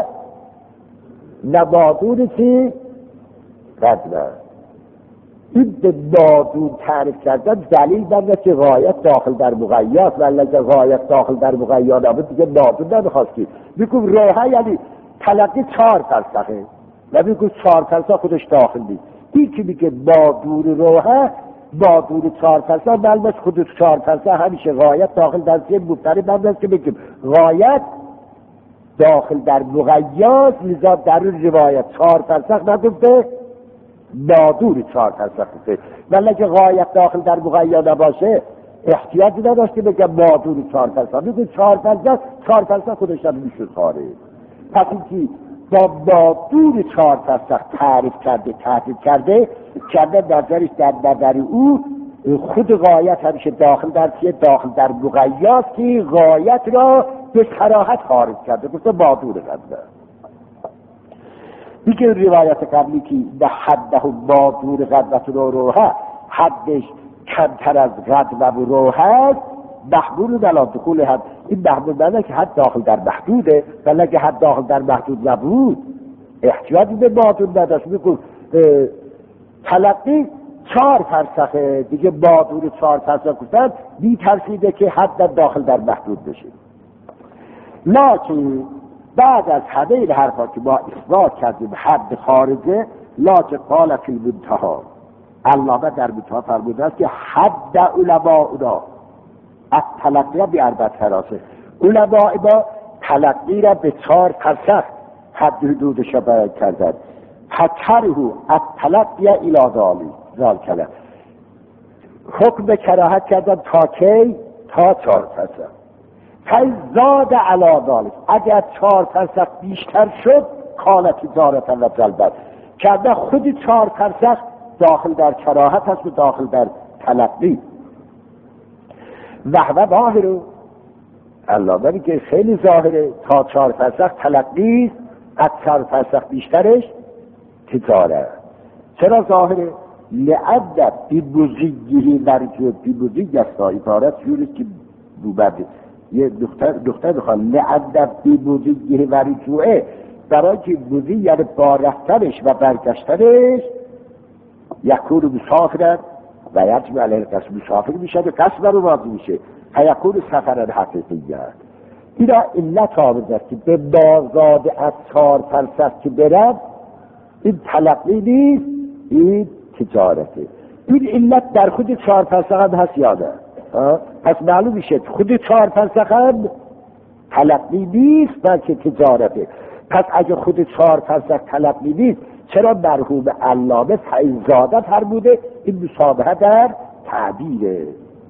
نمادون چی؟ قدرت. این به نادون تعریف کردن دلیل بنده که غایت داخل در مقیاد، ولی اگر غایت داخل در مقیاد آمد دیگه نادون نمیخواستی، میگم روحه یعنی تلقی 4 فلسفه و میگم 4 فلسفه خودش داخل نیست، این که میگه نادون روحه، نادون 4 فلسفه معلومه خود 4 فلسفه همیشه غایت داخل در چیه مبتنی بنده است که میگم غایت داخل در مقیاد، لذا در اون روایت 4 فلسفه نگفته، نادون 4 فلسفه، ولی که غایت داخل در مقیاد باشه احتیاجی نداشت که بگم نادون 4 فلسفه، میگه 4 فلسفه خودش هم میشه خاره. پس این که با دور 4 فرسخ تعریف کرده، تحدید کرده نظرش در نظر او خود غایت همیشه داخل در چیه؟ داخل در مقیاست که غایت را به صراحت خارج کرده، گفته با دور غدوه. دیگه روایت قبلی که به حده با دور غدوه رو روحه، حدش کمتر از غدوه و روحه است، محمول بلا دخول حد. این محمول بلا که حد داخل در محدوده، بلا که حد داخل در محدود نبود احتیاجی به بادون نداشت. میگو تلقی 4 فرسخه دیگه، بادور 4 فرسخ گفتن بی ترسیده که حد داخل در محدود بشه. لکن بعد از همه این حرفا که ما اثبات کردیم حد خارجه، لکن قال فی المنتهی، علامه در منتهی فرموده است که حد علماءنا التلقی بی 4 فراسخ، علماء ما تلقی را به 4 فرسخ حد حدودش را بیان کردند. حتره التلقی الی ذالک، حکم به کراهت کردن تا کی؟ تا 4 فرسخ. فزاد علی ذالک، اگر 4 فرسخ بیشتر شد کان تجارت و جلبت، که خود 4 فرسخ داخل در کراهت هست و داخل در تلقی. وهو ظاهر، علامه میگه خیلی ظاهره، تا 4 فرسخ تلقی، از 4 فرسخ بیشترش تجارت. چرا ظاهره؟ لعدد بی بزیگیری ورجو، بی بزیگ است عبارت جوری که بوبده یه دختر بخواد لعدد بی بزیگیری ورجوه، برای که بزی یعنی با رفتنش و برگشتنش یکون مسافرن و یجب علیه قصد مسافر میشه و قصد رو راضی میشه، فیکون سفرن حقیقیت. اینا علت آورده است که به بازاد از 4 فرسخ که برد این تلقی نیست، این تجارته. این علت در خود 4 فرسخ هم هست یا نه؟ پس معلوم میشه خود 4 فرسخ هم تلقی نیست بلکه تجارته. پس اگه خود 4 فرسخ تلقی نیست، چرا مرحوم علامه فیضاده فرموده این مشابهه در تعبیره؟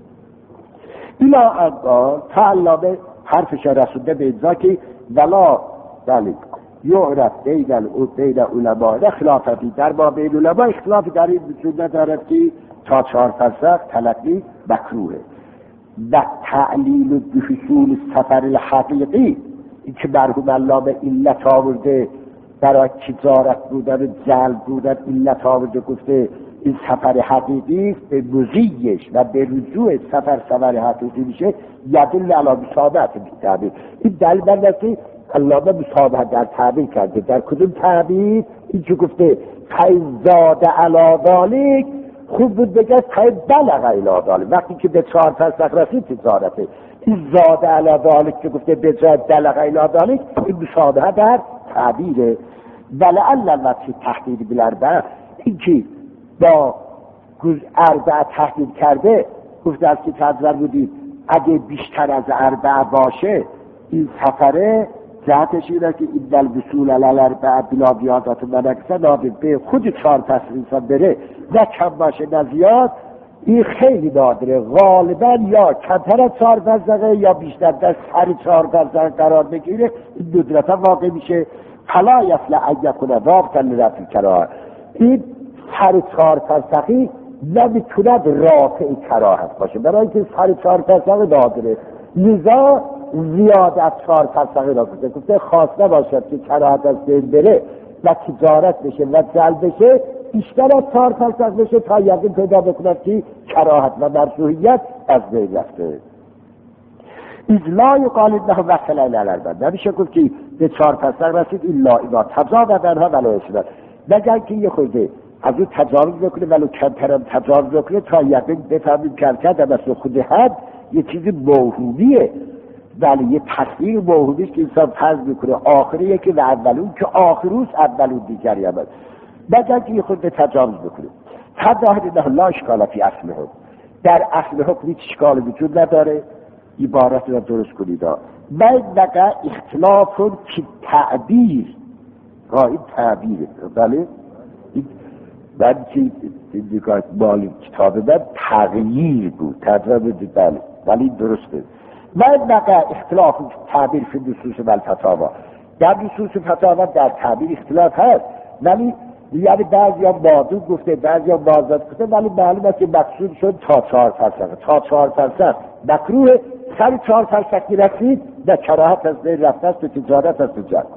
ایلا انقال تا علامه حرفش رسونده به اینجا که ولا ذلك یعرف بین علماء خلافتی، در ما بین علماء اختلافی در این وجود ندارد که تا 4 فرسخ تلقی مکروهه. و تعلیل بحصول سفر الحقیقی، این که مرحوم علامه علت آورده برای تجارت بودن و جلب بودن، علت آورده گفته این سفر حقیقی است، به مزیش و به رجوع سفر حقیقی میشه، یدل علی مشابهت تعبیر. این دلیل بر است علامه مشابهت در تعبیر کرده. در کدوم تعبیر؟ این که گفته فیضاد علی ذالک، خوب بود بگه بلغ الی ذالک، وقتی که به 4 فرسخ رسید تجارته. این زاد علی ذالک که گفته به جای بلغ الی ذالک، این مشابهت در تعبیره. ولعل الوجه تحدید بالاربعه، این که با 4 تحدید کرده، گفته از که تذر بودید اگه بیشتر از 4 باشه این سفره جهتش اینه که این دل بسول الاربعه بلا بیادات و منکسه نابد به خود 4 فرسخ انسان بره، نه کم باشه نه زیاد، این خیلی نادره. غالبا یا کمتر از 4 فرسخه یا بیشتر در سر 4 فرسخ قرار بگیره، این ندرت واقع میشه. فلا یصلح ان یکون رابطا لرفع کراهه، این سر 4 فرسخی نمیتوند رافع کراهت باشه، برای اینکه سر 4 فرسخ نادره. لذا زیاد از 4 فرسخی را گفته خواسته باشد که کراهت از بین بره و تجارت بشه و جلب بشه، بیشتر از 4 فرسخ بشه تا یقین پیدا بکند که کراهت و مشروعیت از بین رفته. اجلا یقال انه وصل الی الاربعه، نمیشه گفت که به 4 فرسخ رسید الا اذا تجاوز عنها ولا اشتباه، مگر که یه خورده از اون تجاوز بکنه ولو کمترم تجاوز بکنه تا یقین بفهمیم کرده مثل خود حد یه چیزی موهومیه، ولی یه تصویر موهومیست که انسان فرض میکنه آخری یکی و اولون که آخروس اولون دیگری هم هست، مگر که یه خورده تجاوز بکنه. تظاهر انه لا اشکال فی اصل حکم، در اصل حکم هیچ اشکال وجود نداره. عبارت را درست کنید. باید بقیه اختلاف که تعبیر، این تعبیره، بله بعد که دیگه مالی کتاب من تغییر بود، تغییر بود، بله ولی درسته. باید بقیه اختلاف تعبیر فی نصوص و الفتاوا، در نصوص فتاوا در تعبیر اختلاف هست، ولی یعنی بعضی ها مادود گفته، بعضی ها مازاد گفته، ولی معلوم است که مقصود شد تا 4 فرسخ. تا 4 فرسخ مکروه، سر 4 فرسخ رسید و کراهت از بین رفته است و تجارت از تجارت.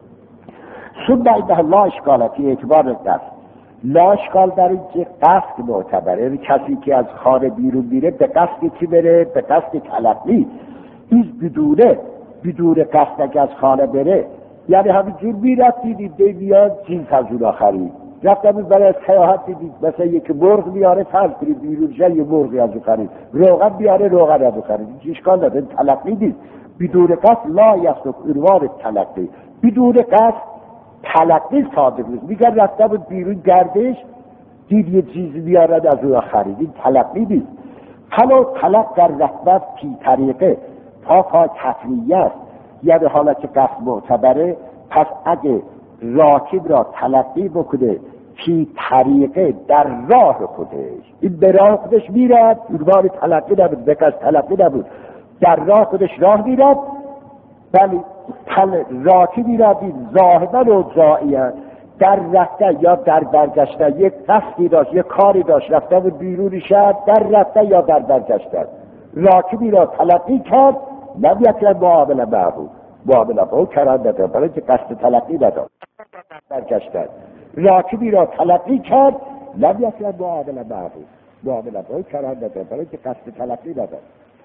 ثم اینه لا اشکالتی اعتبار قصد. لا اشکال در این که قصد معتبره، یعنی کسی که از خانه بیرون میره به قصد چی بره؟ به قصد تلقی. این بدون قصد اگه از خانه بره، یعنی همینجور میرفت دیدید میاد جنس از اونا خرید، رفتم برای سیاحت دیدید مثلا یک مرغ میاره فرض کنید بیرون شد یه مرغی از او خرید، روغن میاره روغن از او خرید، این اشکال نداره، تلقی نیست. بدون قصد لا یصدق عنوان تلقی. بدون قصد تلقی صادق نیست. میگن رفتم بیرون گردش دید یه چیزی میارد از اونا خرید، این تلقی نیست. حالا تلق در رتبت کی طریقه تا تفریه است، یعنی حالا که قصد معتبره، پس اگه راکب را تلقی بکنه فی طریقه در راه خودش، این به راه خودش میرد، عنوان تلقی نبود، بکش تلقی نبود، در راه خودش راه میرد، ولی راکب میرد زاهدن و جائیه در رفته یا در برگشته، یک قصدی داشت، یک کاری داشت، رفته بود بیرون شهر، در رفته یا در برگشته، راکبی را تلقی کرد، نمیتونه معامله معبود معامله با او کران نداره، برای که قصد تلقی نداره. برگشتن راکبی را تلقی کرد، نمیتونه معامله معبود معامله با او کران نداره، برای که قصد تلقی نداره.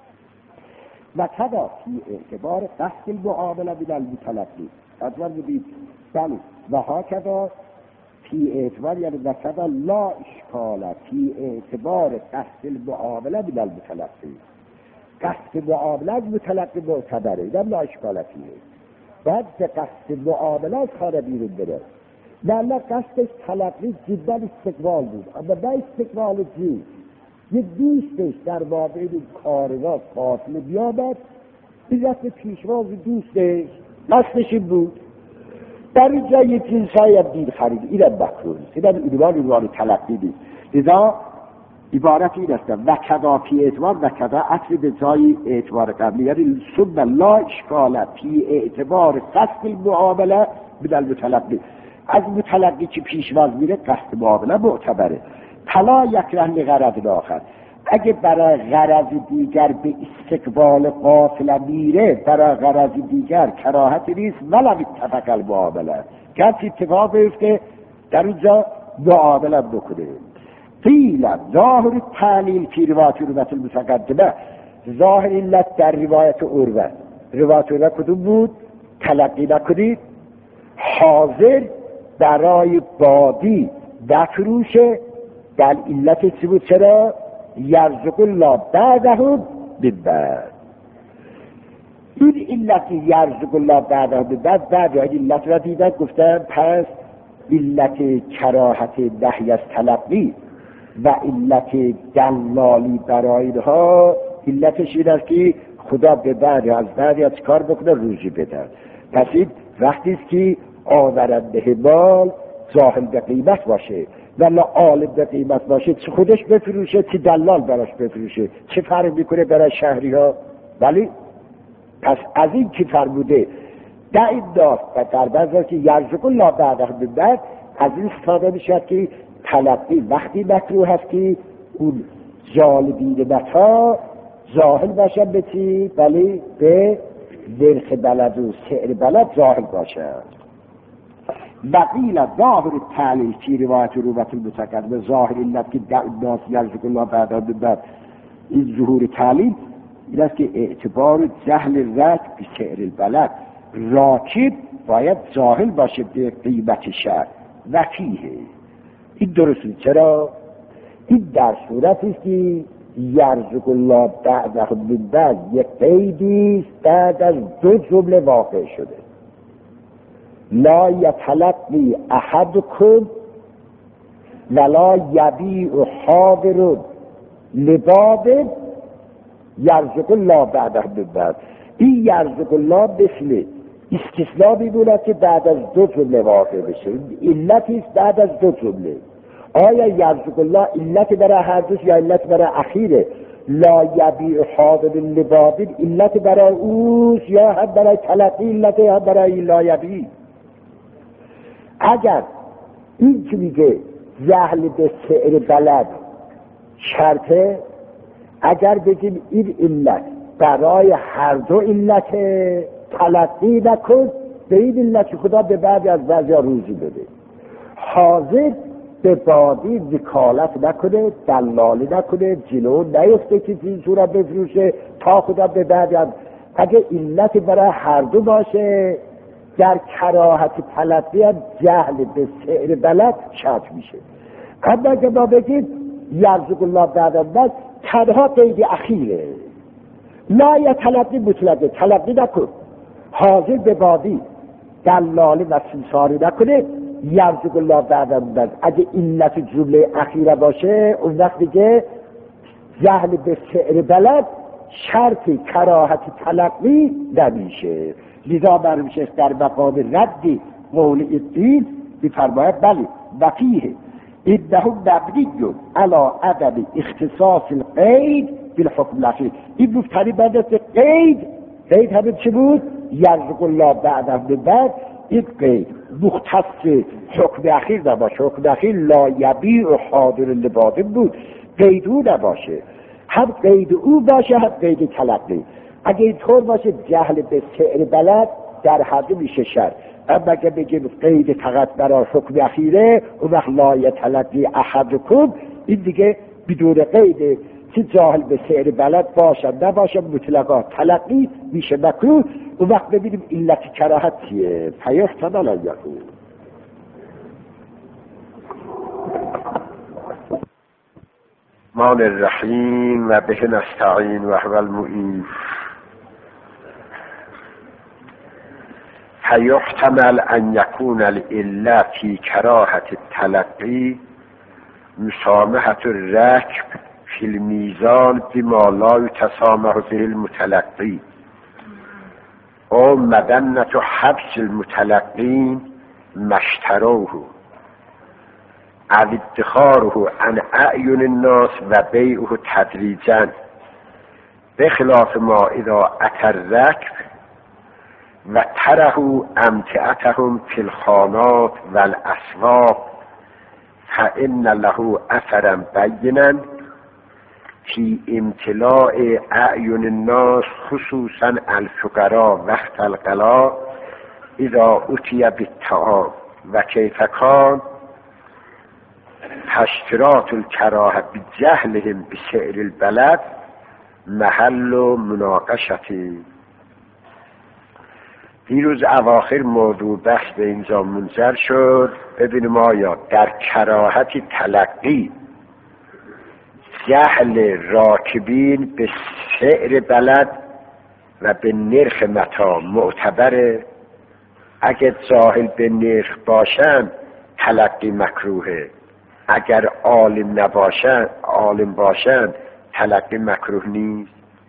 و کدا فی اعتبار قصد المعامله من المتلقی، اول بودید بله و ها کدا فی اعتبار، یعنی و کدا لا اشکال فی اعتبار قصد المعامله من المتلقی. قصد معامله متلقی معتبره، اینم لا اشکالتیه. باید به قصد معامله از خانه بیرون بره، نه قصدش تلقی جدا استقبال بود، اما نه استقبال جی یه دوستش در واقع کارگاه قافله بیامد، این رفت پیشواز دوستش قصدش این بود، در اینجا یه جنسایی هم دید خرید، اینم مکروه نیست، اینم عنوان تلقی نیست. لذا عبارت این است و کدا فی اعتبار و کدا اصل به جای اعتبار قبلی، یعنی ثم لا اشکال فی اعتبار قصد المعامله من المتلقی. از متلقی که پیشواز میره قصد معامله معتبره. طلا یکره لغرض آخر، اگه برای غرض دیگر به استقبال قافله میره، برای غرض دیگر کراهتی نیست، ولو اتفق المعامله، که اتفاق بیفته در اونجا معامله بکنه. قیل ظاهر تعلیل فی روایت عروة المتقدمه، ظاهر علت در روایت عروة، روایت عروة کدوم بود؟ تلقی نکنید، حاضر برای بادی بفروشه، در علت چی بود؟ چرا؟ یرزق الله بعدهم ببعد. این علت یرزق الله بعدهم ببعد، بعد علت را دیدن گفتن پس علت کراهت نهی از تلقی و علت دلالی برای اینها، علتش این است که خدا به بعد از کار بکنه روزی بده. پس این وقتی است که آورنده مال جاهل به قیمت باشه ولی عالم به قیمت باشه، چه خودش بفروشه چه دلال براش بفروشه، چه فرق میکنه برای شهری ها؟ ولی پس از این که فرموده در این داست و در بعضی که یرزق الله بعدهم ببعد، از این استفاده میشد که تلقی وقتی مکروه هست که اون جالبین متا ظاهر باشن به چی؟ ولی به نرخ بلد و سعر بلد ظاهر باشن. وقیل ظاهر تعلیل فی روایت عروة المتقدمه، ظاهر علت که ناس یرزق الله بعدهم ببعد، این ظهور تعلیل این است که اعتبار جهل رد به سعر البلد، راکب باید ظاهر باشه به قیمت شهر و فیه. این درسته. چرا؟ این در صورتی است که یرزق الله بعدهم ببعد یک قیدی بعد از دو جمله واقع شده. لا یتلقی احدکم ولا یبیع حاضر لباب یرزق الله بعدهم ببعد. این یرزق الله مثل استثناء می‌بود که بعد از دو جمله واقع بشه، علتی است بعد از دو جمله. آیا یرزق الله علت برای هر دوست یا علت برای اخیره؟ لا یبیع حاضر لبادین علت برای اوست یا هم برای تلقی علت یا برای لا یبیع. اگر این که میگه جهل به سعر بلد شرطه، اگر بگیم این علت برای هر دو علت تلقی نکن، به این علت خدا به بعد از بعضی روزی بده. حاضر به بادی وکالت نکنه، دلالی نکنه، جلو نیفته که این صورت بفروشه تا خدا به بعد از. اگه علت برای هر دو باشه در کراهت تلقی جهل به سعر بلد شرط میشه. اما اگه ما بگید یرزق الله بعد از بعد تنها قید اخیره، لا یا تلقی مطلقه، تلقی نکن، حاضر به بادی دلالی و سمساری نکنه، یرزق الله بعد از بعد. اگه علت جمله اخیره باشه اون وقت دیگه جهل به سعر بلد شرط کراهت تلقی نمیشه. لذا معلوم شد در مقام ردی قول الدین می‌فرماید بله وفیه انه مبنی علی عدم اختصاص القید بالحکم الاخیر. این مفتری بعد از قید همین چه بود؟ یرزق الله بعد از بعد. این قید مختص حکم اخیر نباشه، حکم اخیر لا یبیع حاضر لبادن بود، قید او نباشه، هم قید او باشه هم قید تلقی. اگه اینطور باشه جهل به سعر بلد در حد میشه شر. اما اگه بگیم قید فقط برای حکم اخیره اون وقت لا یتلقی احدکم، این دیگه بدون قید که جاهل به سعر بلد باشه نباشه مطلقا تلقی میشه مکروه. اون وقت ببینیم علت کراهت چیه. فیحتمل ان یکون. الرحمن الرحیم و به نستعین و هو المعین. فیحتمل ان یکون العلة فی کراهت التلقی مسامحة الرکب فی المیزان بما لا یتسامح به المتلقی او مدنة حبس المتلقین مشتروه او ادخاره عن اعین الناس و بیعه تدریجا بخلاف ما اذا اتى الرکب و ترهوا امتعتهم فی الخانات و الاسواق فإن له اثرا بینا فی امتلاء اعین الناس خصوصا الفقراء وقت الغلا اذا اتي بالطعام و کیف کان اشتراط الکراهه بجهلهم بسعر البلد محل مناقشتی. دیروز اواخر موضوع بحث به اینجا منجر شد. ببینیم آیا در کراهت تلقی جهل راکبین به سعر بلد و به نرخ متاع معتبره؟ اگر جاهل به نرخ باشن تلقی مکروهه، اگر عالم باشن تلقی مکروه نیست.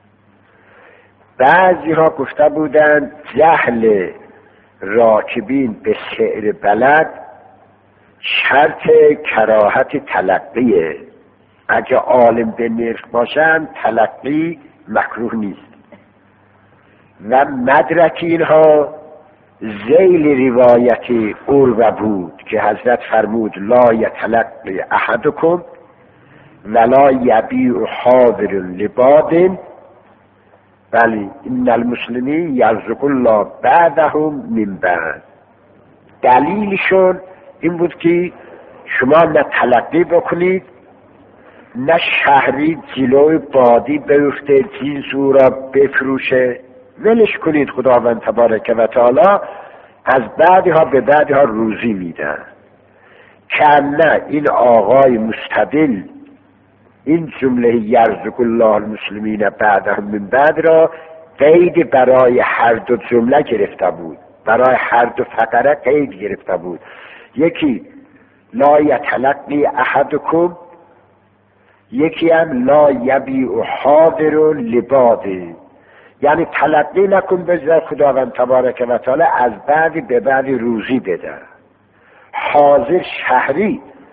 بعضی ها گفته بودند جهل راکبین به سعر بلد شرط کراهت تلقیه، اگه عالم به نرخ باشن تلقی مکروه نیست. و مدرک اینها ذیل روایت عروه بود که حضرت فرمود لا یتلقی احدکم ولا یبیع حاضر لبادن بلی ان المسلمین یرزق الله بعدهم من بعد. دلیلشون این بود که شما نه تلقی بکنید نه شهری جلوی بادی بیفته جنس او را بفروشه، ولش کنید. خداوند تبارک و تعالی از بعدی ها به بعدی ها روزی میدن. که نه این آقای مستدل این جمله یرزق الله المسلمین بعدهم من بعد را قید برای هر دو جمله گرفته بود، برای هر دو فقره قید گرفته بود. یکی لا یتلقی احدکم، یکی هم لا یبیع حاضر لباده، یعنی تلقی نکن به خداوند تبارک و تعالی از بعدی به بعدی روزی بده. حاضر شهری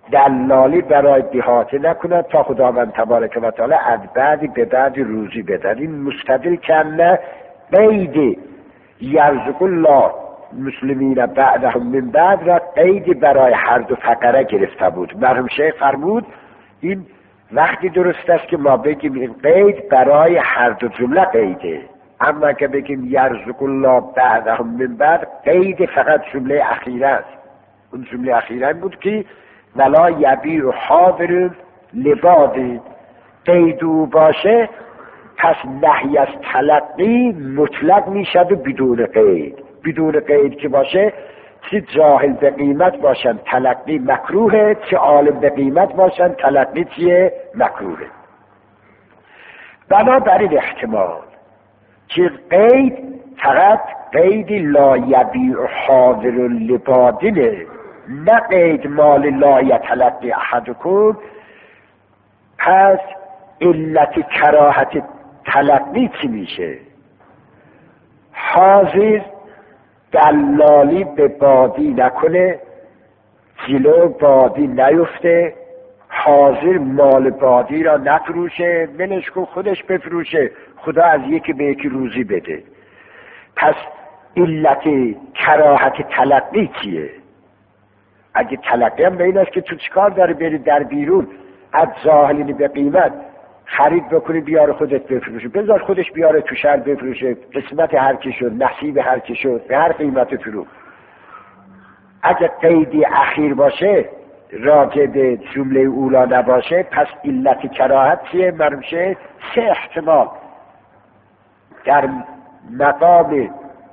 دلالی برای احاطه نکند تا خداوند تبارک و تعالی از بعدی به بعد روزی بدهد. این مستدل کنه قید یرزق الله مسلمین بعدهم من بعد را قید برای هر دو فقره گرفته بود. مرحوم شیخ فرمود این وقتی درست است که ما بگیم این قید برای هر دو جمله قیده، اما که بگیم یرزق الله بعدهم من بعد قید فقط جمله اخیره است. اون جمله اخیره بود که ولا یبیع حاضر لباد، قیدو باشه پس نهی از تلقی مطلق میشد و بدون قید. بدون قید که باشه چه جاهل به قیمت باشن تلقی مکروهه، چه عالم به قیمت باشن تلقی چیه؟ مکروهه. بنابراین احتمال که قید فقط قید لا یبیع حاضر لبادینه، نه قید مال لا یتلقی احدکم، پس علت کراهت تلقی چی میشه؟ حاضر دلالی به بادی نکنه، جلو بادی نیفته، حاضر مال بادی را نفروشه، منش کن خودش بفروشه، خدا از یکی به یکی روزی بده. پس علت کراهت تلقی چیه؟ اگه تلقی هم به این است که تو چیکار داری بری در بیرون از جاهلین به قیمت خرید بکنی بیاره خودت بفروشه، بذار خودش بیاره تو شهر بفروشه، قسمت هر کی شد، نصیب هر کی شد، به هر قیمت فرو. اگه قیدی اخیر باشه راجع به جمله اولا نباشه، پس علت کراهت چیه؟ مرمشه سه احتمال در مقام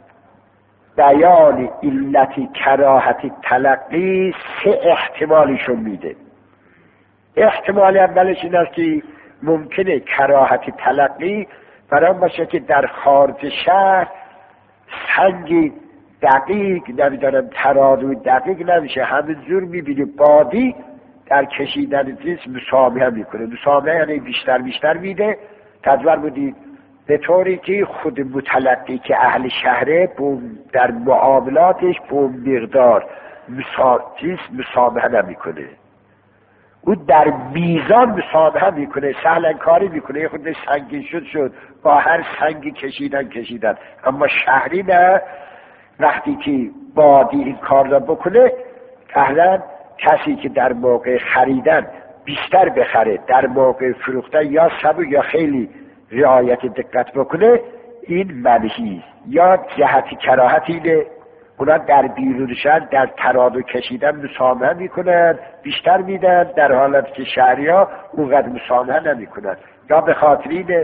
بیان علت کراهت تلقی سه احتمالیشون میده. احتمال اولش این است که ممکنه کراهت تلقی برای باشه که در خارج شهر سنگ دقیق نمیدانم ترازوی دقیق نمیشه، همینجور میبینی بادی در کشیدن جنس مسامحه میکنه. مسامحه یعنی بیشتر میده، تدور بودید به طوری که خود متلقی که اهل شهره در معاملاتش به مقدار مسامحه نمیکنه، او در میزان مسامحه میکنه، سهلا کاری میکنه، خود سنگین شد با هر سنگی کشیدن. اما شهری نه، وقتی که بادی این کار را بکنه اهلا کسی که در موقع خریدن بیشتر بخره، در موقع فروختن یا سبو یا خیلی رعایت دقت بکنه، این منهی یا جهت کراهت اینه. اونا در بیرونشن در ترادو کشیدن مسامحه میکنن، بیشتر میدن، در حالت که شهری ها اونقدر مسامحه نمیکنن، یا به خاطر اینه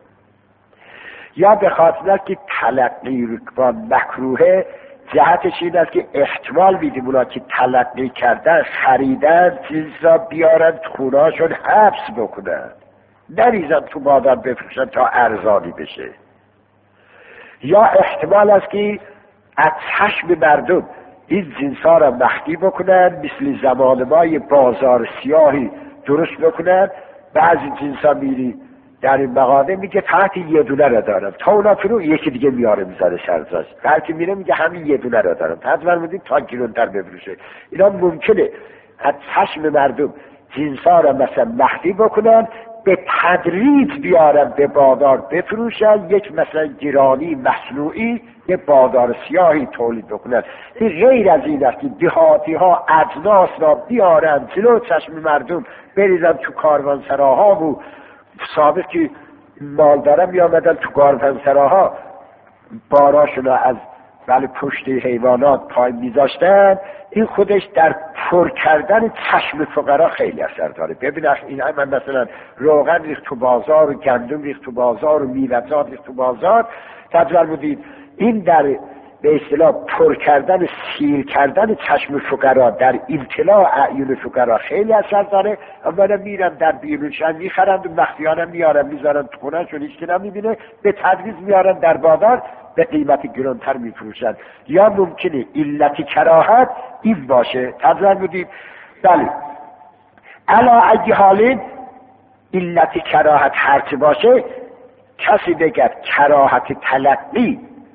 یا به خاطر که تلقی رکبان مکروهه. جهتش این است که احتمال میدیم اونا که تلقی کردن خریدن چیز را بیارن تو خونهاشون حبس بکنن، نریزن تو بازار بفروشن تا ارزانی بشه. یا احتمال است که از چشم مردم این جنسا را مخفی بکنن، مثل زمان ما یه بازار سیاهی درست بکنن. بعضی جنسا میری در این مغازه میگه فقط یه دونه را دارم، تا اونا فرو یکی دیگه میاره میزنه سرزاش، هرکی میره میگه همین یه دونه را دارم، حتما میدید تا گیرونتر بفروشه. اینا ممکنه از چشم مردم جنسا را مثلا مخفی بکنن، به تدریج بیارن به بازار بفروشن، یک مثلا گرانی مصنوعی یه بازار سیاهی تولید بکنن. این غیر از این است که دهاتی ها اجناس را بیارن جلو چشم مردم بریزن تو کاروانسراها و سابق که مالدارا می آمدن تو کاروانسراها باراشون را از پشت حیوانات پایین میذاشتن. این خودش در پر کردن چشم فقرا خیلی اثر داره. ببین این من مثلا روغن ریخت تو بازار و گندم ریخت تو بازار و میوه‌جات ریخت تو بازار، تجربه بودید این در به اصطلاح پر کردن سیر کردن چشم فقرا در اطلاع اعیون فقرا خیلی اثر داره. اولا میرن در بیرونشن میخرند و مخفیانه میارن میذارن تو خونه چون هیچ که نمیبینه، به تدریج میارن در بازار به قیمت گرانتر میفروشن. یا ممکنه علت کراهت این باشه، تجربه بودید بله علا ای حالین علت کراهت هرچه باشه، کسی بگه کراهت تلقی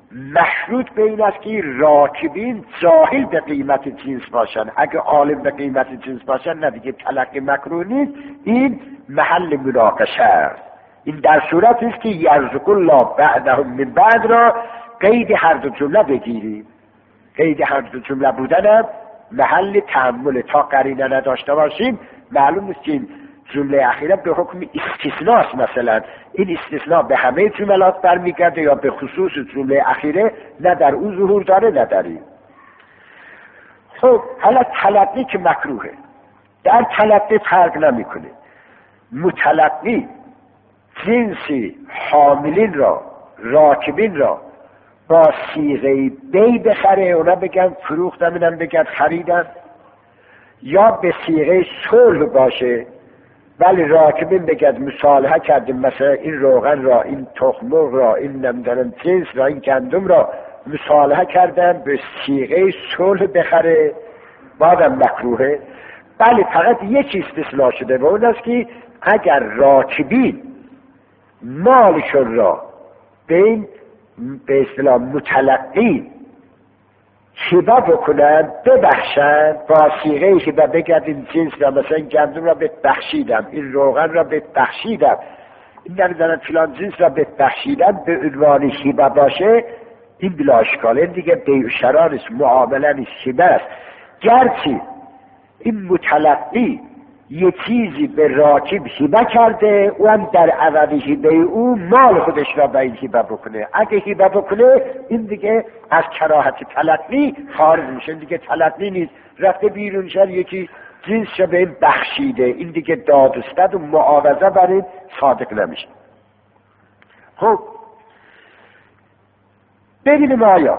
مشروط به این است که راکبین جاهل به قیمت جنس باشن. اگه عالم به قیمت جنس باشن نه دیگه تلقی مکروه نیست، این محل مناقشه است. این در صورتی است که یرزق الله بعدهم من بعد را قید هر دو جمله بگیریم. قید هر دو جمله بودن محل تأمل تا قرینه نداشته باشیم معلوم نیست که این جمله اخیره به حکم استثناست. مثلا این استثناء به همه جملات برمیگرده یا به خصوص جمله اخیره نه در اون ظهور داره نه در این. خب حالا تلقی که مکروهه، در تلقی فرق نمیکنه. متلقی جنسی حاملین را راکبین را با صیغه بی بخره، اونا بگن فروختم اینم بگن خریدم، یا به صیغه صلح باشه ولی راکبین بگن مصالحه کردیم، مثلا این روغن را، این تخم مرغ را، این نمیدونم جنس را، این گندم را مصالحه کردن به صیغه صلح بخره، بعدم مکروهه. بله فقط یک استثناء شده و اون است که اگر راکبین مالشون را به این به اصطلاح متلقی هبه بکنن، ببخشن، با صیغه هبه بگن این جنس را، مثلا این گندم را بهت بخشیدم، این روغن را بهت بخشیدم، این نمیدونم فلان جنس را بهت بخشیدم، به عنوان هبه باشه، این بلا اشکال، این دیگه بیع و شرا نیست، معامله نیست، هبه است. گرچه این متلقی یه چیزی به راکب هبه کرده، او هم در عوض هبه او مال خودش را به این هبه بکنه. اگه هبه بکنه این دیگه از کراهت تلقی خارج میشه، دیگه تلقی نیست، رفته بیرون شد یکی جنس به این بخشیده، این دیگه دادستد و معاوضه بر این صادق نمیشه. خب ببینیم آیا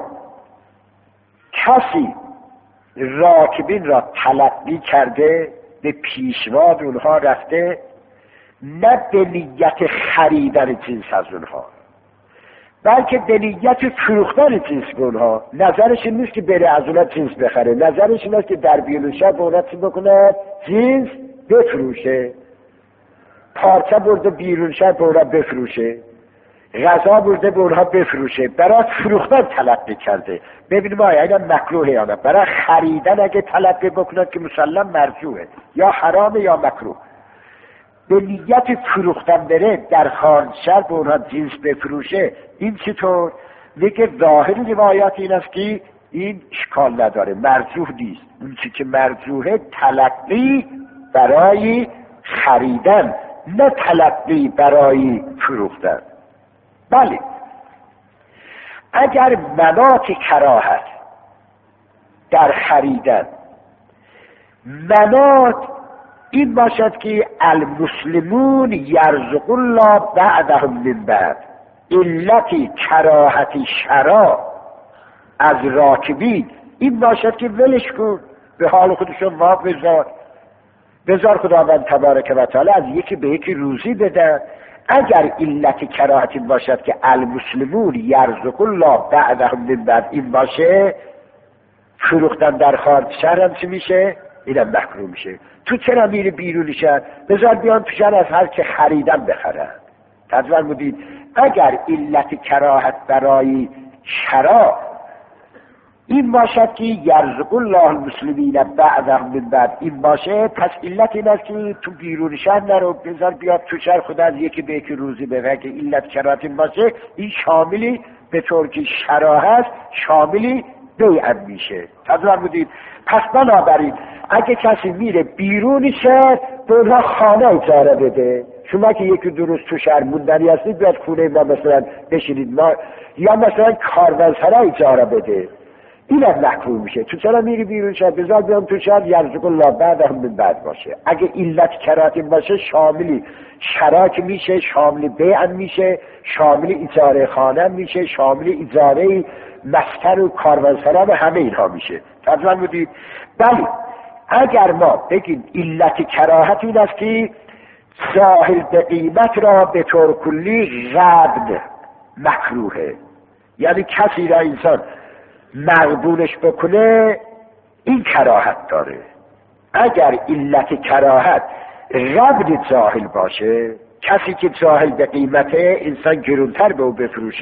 کسی راکبین را تلقی کرده، به پیشواد اونها رفته، نه به نیت خریدن جنس از اونها بلکه به نیت فروختن جنس به اونها. نظرش این نیست که بره از اونها جنس بخره، نظرش این است که در بیرون شب به اونها چی بکنه؟ جنس بفروشه. پارچه برده بیرون شب به اونها بفروشه، غذا برده به اونها بفروشه، برای فروختن تلقی کرده. ببینیم آیا اینا مکروه یا نه. برای خریدن اگه تلقی بکنه که مسلم مرجوعه، یا حرام یا مکروه. به نیت فروختن بره در خارج شهر به اونها جنس بفروشه، این چطور؟ میگه ظاهر روایات این است که این اشکال نداره، مرجوح نیست. اون چی که مرجوحه تلقی برای خریدن، نه تلقی برای فروختن. بله اگر مناط کراهت در خریدن مناط این باشد که المسلمون یرزق الله بعدهم من بعد، علت کراهت شرع از راکبین این باشد که ولش کن، به حال خودشون ما بذار خداوند تبارک و تعالی از یکی به یکی روزی بدن. اگر علت کراهت این باشد که المسلمون یرزق الله بعدهم من بعد این باشه، فروختن در خارج شهر هم چی میشه؟ اینم مکروه میشه. تو چرا میری بیرون شهر؟ بذار بیان تو شهر از هر که خریدن بخرن. تجربه بودید اگر علت کراهت برای شرع این باشد که یرزق الله المسلمین بعدهم من بعد این باشه، پس علت این است که تو بیرون شهر نرو، بذار بیاد تو شهر خدا از یکی به یکی روزی بده. که علت کراهت این باشه، این شاملی به طور که شرع هست شاملی بیع میشه. تجربه بودید. پس بنابراین اگه کسی میره بیرون شهر به اونها خانه اجاره بده، شما که یکی دو روز تو شهر موندنی هستید بیاد خونه ما مثلا بشینید، ما یا مثلا کاروانسرا اجاره بده، این هم مکروه میشه. تو چرا میری بیرون شهر؟ بذار بیام تو شهر یرزق الله بعدهم من بعد باشه. اگه علت کراهت باشه شاملی شراک میشه، شاملی بیع میشه، شاملی اجاره خانه میشه، شاملی اجاره مسکن و کاروانسرا و همه اینها میشه. تفضل بودید. بله اگر ما بگیم علت کراهت این است که ظاهر به قیمت را به طور کلی غبن مکروهه، یعنی کسی را انسان مغبونش بکنه، این کراهت داره. اگر علت کراهت غبن ظاهر باشه، کسی که ظاهر به قیمته انسان گرونتر به او بفروشه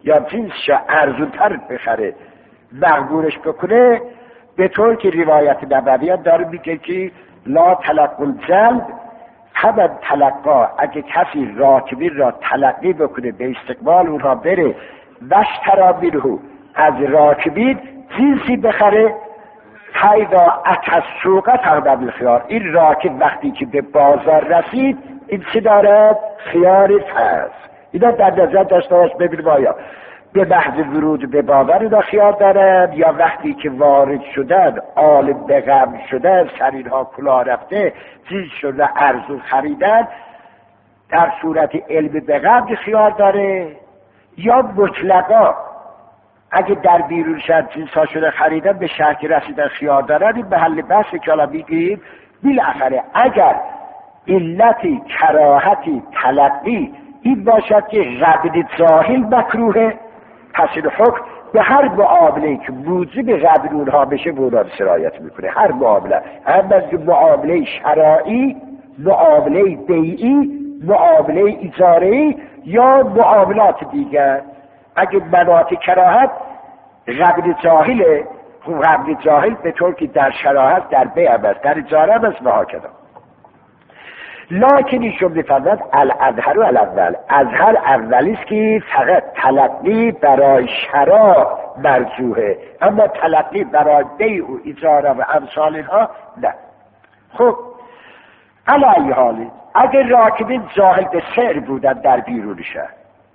یا جنسش ارزونتر بخره مقبولش بکنه، به طور که روایت نبوی داره میگه که لا تلقوا الجلب فمن تلقا، اگه کسی راکبین را تلقی بکنه به استقبال اونها بره واشتری منه، از راکبین جنسی بخره، فاذا اتى السوق تغنم الخيار، این راکب وقتی که به بازار رسید این چی دارد؟ خیار پس. اینا در نظر داشته باش ببینیم آیا به محض ورود به بازار اینا خیار دارن یا وقتی که وارد شدن عالم به غم شدن، سرینها کلاه رفته، چیز شده ارزون خریدن، در صورت علم به غم خیار داره، یا مطلقا اگه در بیرون شد جنسا شده خریدن به شهر که رسیدن خیار دارن. این محل بحث که الان میگیم بالاخره اگر علتی کراهتی تلقی این باشد که قبل ظاهر مکروهه، پس این حکم به هر معامله‌ای که موجب قبل اونها بشه به اونها سرایت میکنه. هر معامله، هم از معامله شرعی، معامله بیعی، معامله اجاره‌ای یا معاملات دیگر، اگه مناط کراهت قبل جاهله، قبل جاهل به طور که در شراحت در بیع است، در اجاره است و هاکذا. لکن ایشون می‌فرماید الاظهر الاول، اظهر اولی است که فقط تلقی برای شراء مرجوحه، اما تلقی برای بیع و اجاره و امثال اینها نه. خب علی ای حال اگر راکبین جاهل به سعر بودن در بیرون شهر،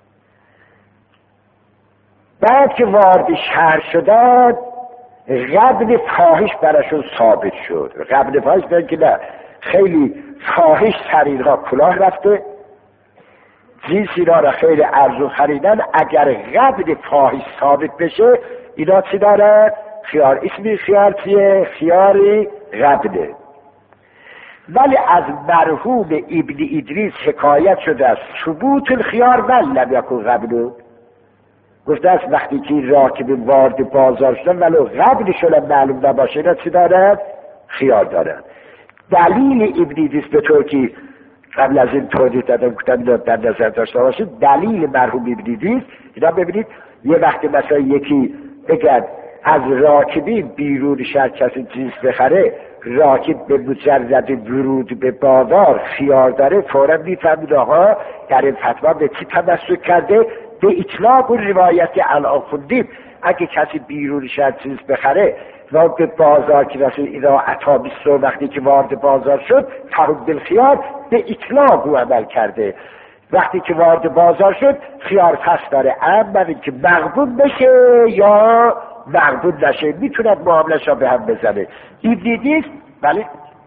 بعد که وارد شهر شدن قبل فاحش براشون ثابت شد، قبل فاحش برای که نه خیلی فاحش سرینها کلاه رفته، جنسی را خیلی ارزون خریدن، اگر قبل فاحش ثابت بشه اینا چی داره؟ خیار. اسمی خیار چیه؟ خیاری قبله. ولی از مرحوم ابن ادریس حکایت شده است ثبوت الخیار ولم یکن قبله، گفته است وقتی که راکب وارد بازار شدن ولو قبلشون معلوم نباشه اینا چی دارن؟ خیار دارن. دلیل ابن ادریس به طور که قبل از این توضیح دادم گفتم در نظر داشته باشید، دلیل مرحوم ابن ادریس اینا ببینید یه وقتی مثلا یکی بگن از راکبی بیرون شهر کسی جنس بخره، راکب به مجرد ورود به بازار خیار داره، فوراً میفهمید آقا در این فتوا به چی تمسک کرده؟ به اطلاق و روایتی الان خوندیم اگه کسی بیرون شهر جنس بخره و به بازار که رسید اینا عطا بیستو وقتی که وارد بازار شد فهم بالخیار به اطلاق او عمل کرده، وقتی که وارد بازار شد خیار پس داره، اما اینکه مقبول بشه یا مقبول نشه میتوند معاملش را به هم بزنه. این دیدید؟ بله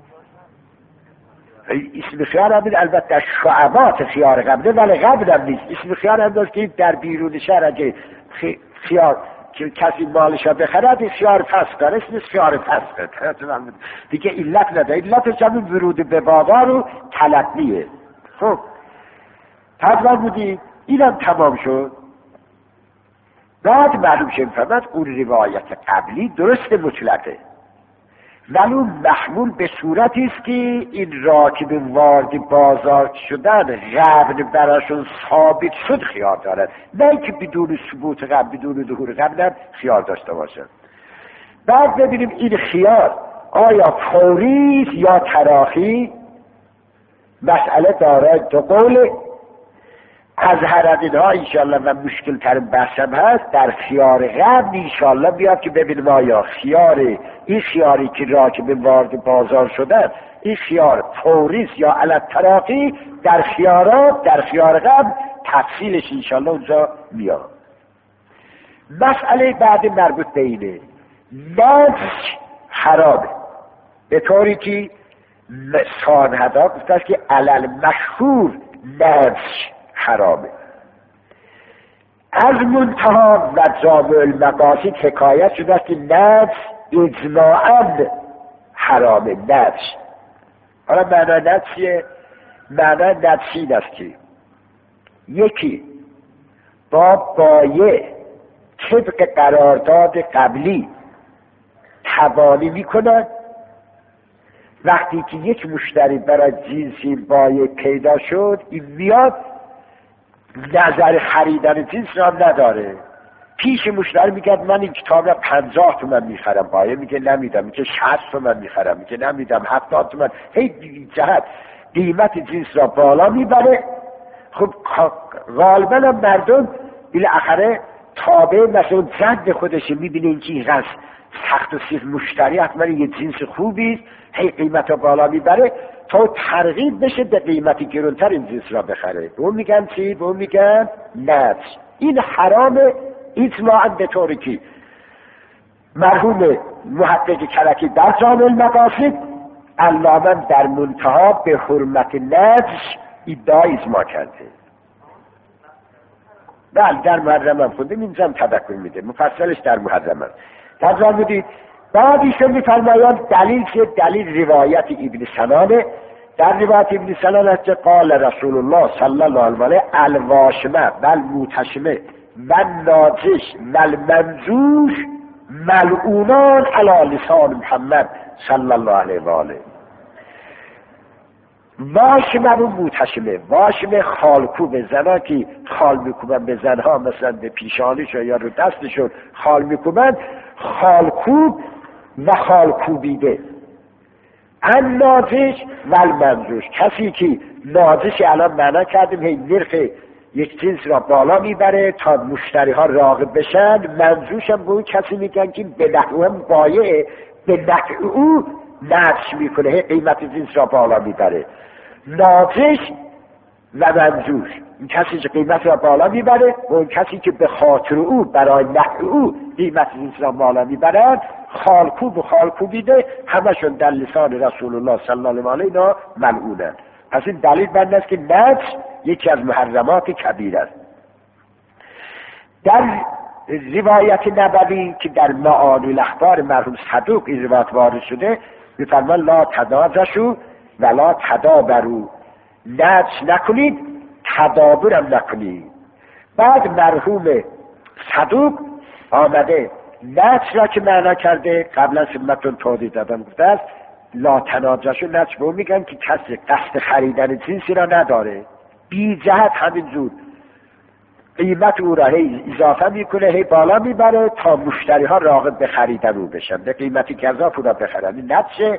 اسم خیار هم البته در شعبات خیار قبله ولی قبل هم نیست. اسم خیار هم داشت که در بیرون شهر اگه خیار که کسی مالش را بخرد خیار پس داره، اسمش خیار پس داره دیگه علت نداره. علتش هم ورود به بازار و تلقیه. خب تدوار بودی اینم تمام شد. بعد معلوم شد فهمت اون روایت قبلی درست مطلقه ولی محمول به صورتی است که این راکب وارد بازار شدن قبل براشون ثابت شد خیار دارد، نه که بدون ثبوت قبل بدون ظهور قبل خیار داشته باشد. بعد ببینیم این خیار آیا فوری یا تراخی، مسئله دارای دو قوله. از هر ها انشاءالله و مشکل تر بحثم هست در خیار قبل انشاءالله بیاد که ببینیم آیا این خیاری که راکب وارد بازار شده این خیار فوریست یا علت تراقی، در خیار قبل تفصیلش انشاءالله اونجا میاد. مسئله بعد مربوط به اینه نفس حرامه، به طوری که سانهدا گفته است که علل مشهور نفس حرامه. از منتها و جامع المقاصد حکایت شده است که نفس اجماعاً حرامه. نفس حالا معنی نفسیه، معنی نفسی این است که یکی با بایع طبق قرارداد قبلی تبانی میکنند، وقتی که یک مشتری برای جنسی بایع پیدا شد این میاد نظر خریدن جنس را نداره. پیش مشتری میگه من این کتاب را 50 تومن میخرم، بایه میگه نمیدم، میگه 60 تومن میخرم، میگه نمیدم، 70 تومن. هی جهت قیمت جنس را بالا میبره. خب غالبا مردم بالاخره تابع مثلا زد خودش میبینه این که اینقدر سخت و سیخ مشتری حتما یه جنس خوبی، هی قیمت را بالا میبره تا ترغیب بشه به قیمتی گرونتر این جنس را بخره. به اون میگن چی؟ به اون میگن نجس. این حرامه اطلاعاً به طوری که مرحوم محقق کلکی در جامع المقاصد علامه در منتها به حرمت نجس ادعای اجماع کرده. بله در محرم هم خوندیم، اینجا هم تذکر میده، مفصلش در محرم هم تذکر میدید. بعد ایشون میفرمایند دلیل که دلیل روایت ابن سنانه. در روایت ابن سنان است که قال رسول الله صلی الله علیه و آله الواشمه و الموتشمه و الناجش و المنجوش ملعونان علی لسان محمد صلی الله علیه و آله. واشمه و موتشمه، واشمه خالکوب زنها که خال میکوبن به زنها، مثلا به پیشانیشون یا رو دستشون خال میکوبن، خالکوب و خالکوبیده. الناجش و المنجوش، کسی که ناجش الان معنا کردیم هی نرخ یک جنس را بالا میبره تا مشتری ها راغب بشن. منجوش هم به اون کسی میگن که به نحو هم بایعه، به نحو او نجش میکنه، هی قیمت جنس را بالا میبره. ناجش و منجوش، این کسی که قیمت را بالا میبره و اون کسی که به خاطر او برای نحو او قیمت جنس را بالا میبرن، خالکوب و خالکوبیده، همشون در لسان رسول الله صلی الله علیه و آله ملعونن. پس این دلیل بر است که نجس یکی از محرمات کبیر است. در روایت نبوی که در معانی الاخبار مرحوم صدوق این روایت وارد شده میفرمان لا تناجشوا ولا تدابروا، نجس نکنید، تدابرم نکنید. بعد مرحوم صدوق آمده نجس را که معنا کرده، قبلا خدمتتون توضیح دادم، گفته است لا تناجشوا، نجس به میگن که کسی قصد خریدن جنسی را نداره، بی جهت همینجور قیمت او را هی اضافه میکنه، هی بالا میبره تا مشتری ها راغب به خریدن او بشن، به قیمتی که اضافه او را بخرن. این نجس.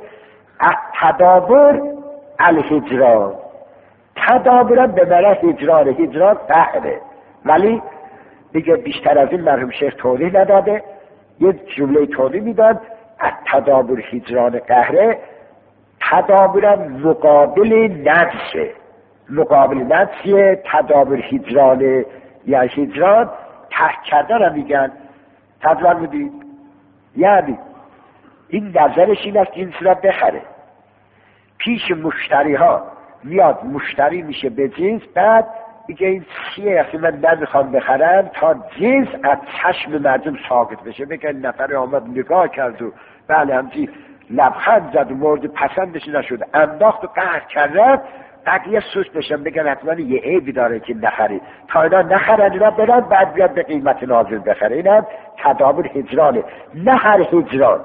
تدابر الهجران، تدابر به معنی هجران، هجران قهره، ولی دیگه بیشتر از این مرحوم شیخ توضیح نداده. یه جمله توضیح میداد تدابر هجران قهره، تدابر مقابل نجسه، مقابل نجسه. تدابر هجران یا هجران ترک کردن هم میگن. تدابر میدید یعنی این نظرش این است جنس را بخره، پیش مشتری ها میاد، مشتری میشه به جنس، بعد میگه این چیه اصلا من نمیخوام بخرم، تا جنس از چشم مردم ساقط بشه، بگه نفر آمد نگاه کرد و بله همچی لبخند زد و مورد پسندش نشد، انداخت و قهر کرد، بقیه سوس بشن بگن حتما یه عیبی داره که نخری، تا اینا نخرن اینا برن بعد بیاد به قیمت نازل بخره. این هم تدابر هجرانه. نه هر هجران،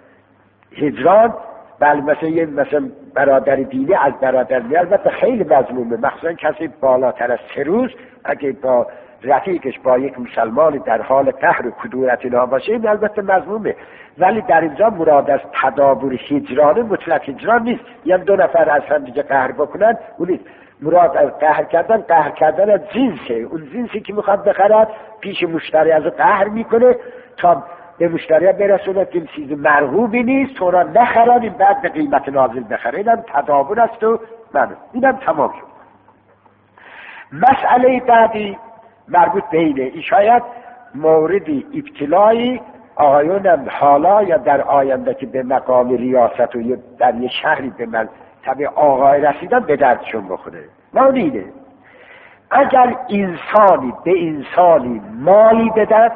هجران بله مثلا برادر دینی از برادر می، البته خیلی مظلومه، مخصوصا کسی بالاتر از 3 روز اگه با رفیقش با یک مسلمان در حال قهر و کدورت اینا باشه، این البته مظلومه، ولی در اینجا مراد از تدابر هجرانه مطلق هجران نیست، یعنی 2 نفر از هم دیگه قهر بکنن، اون نیست. مراد از قهر کردن از جنسه، اون جنسی که میخواد بخرد پیش مشتری از قهر میکنه تا به مشتری برسونه که این چیز مرغوبی نیست، تو را نخرن، این بعد به قیمت نازل بخره. اینم تدابر است و اینم تمام شد. مسئله بعدی مربوط به اینه، این شاید موردی ابتلایی آقایون حالا یا در آینده که به مقام ریاست و در یه شهری به مرتبه آقای رسیدن به دردشون بخوره. و اون اینه اگر انسانی به انسانی مالی بدن،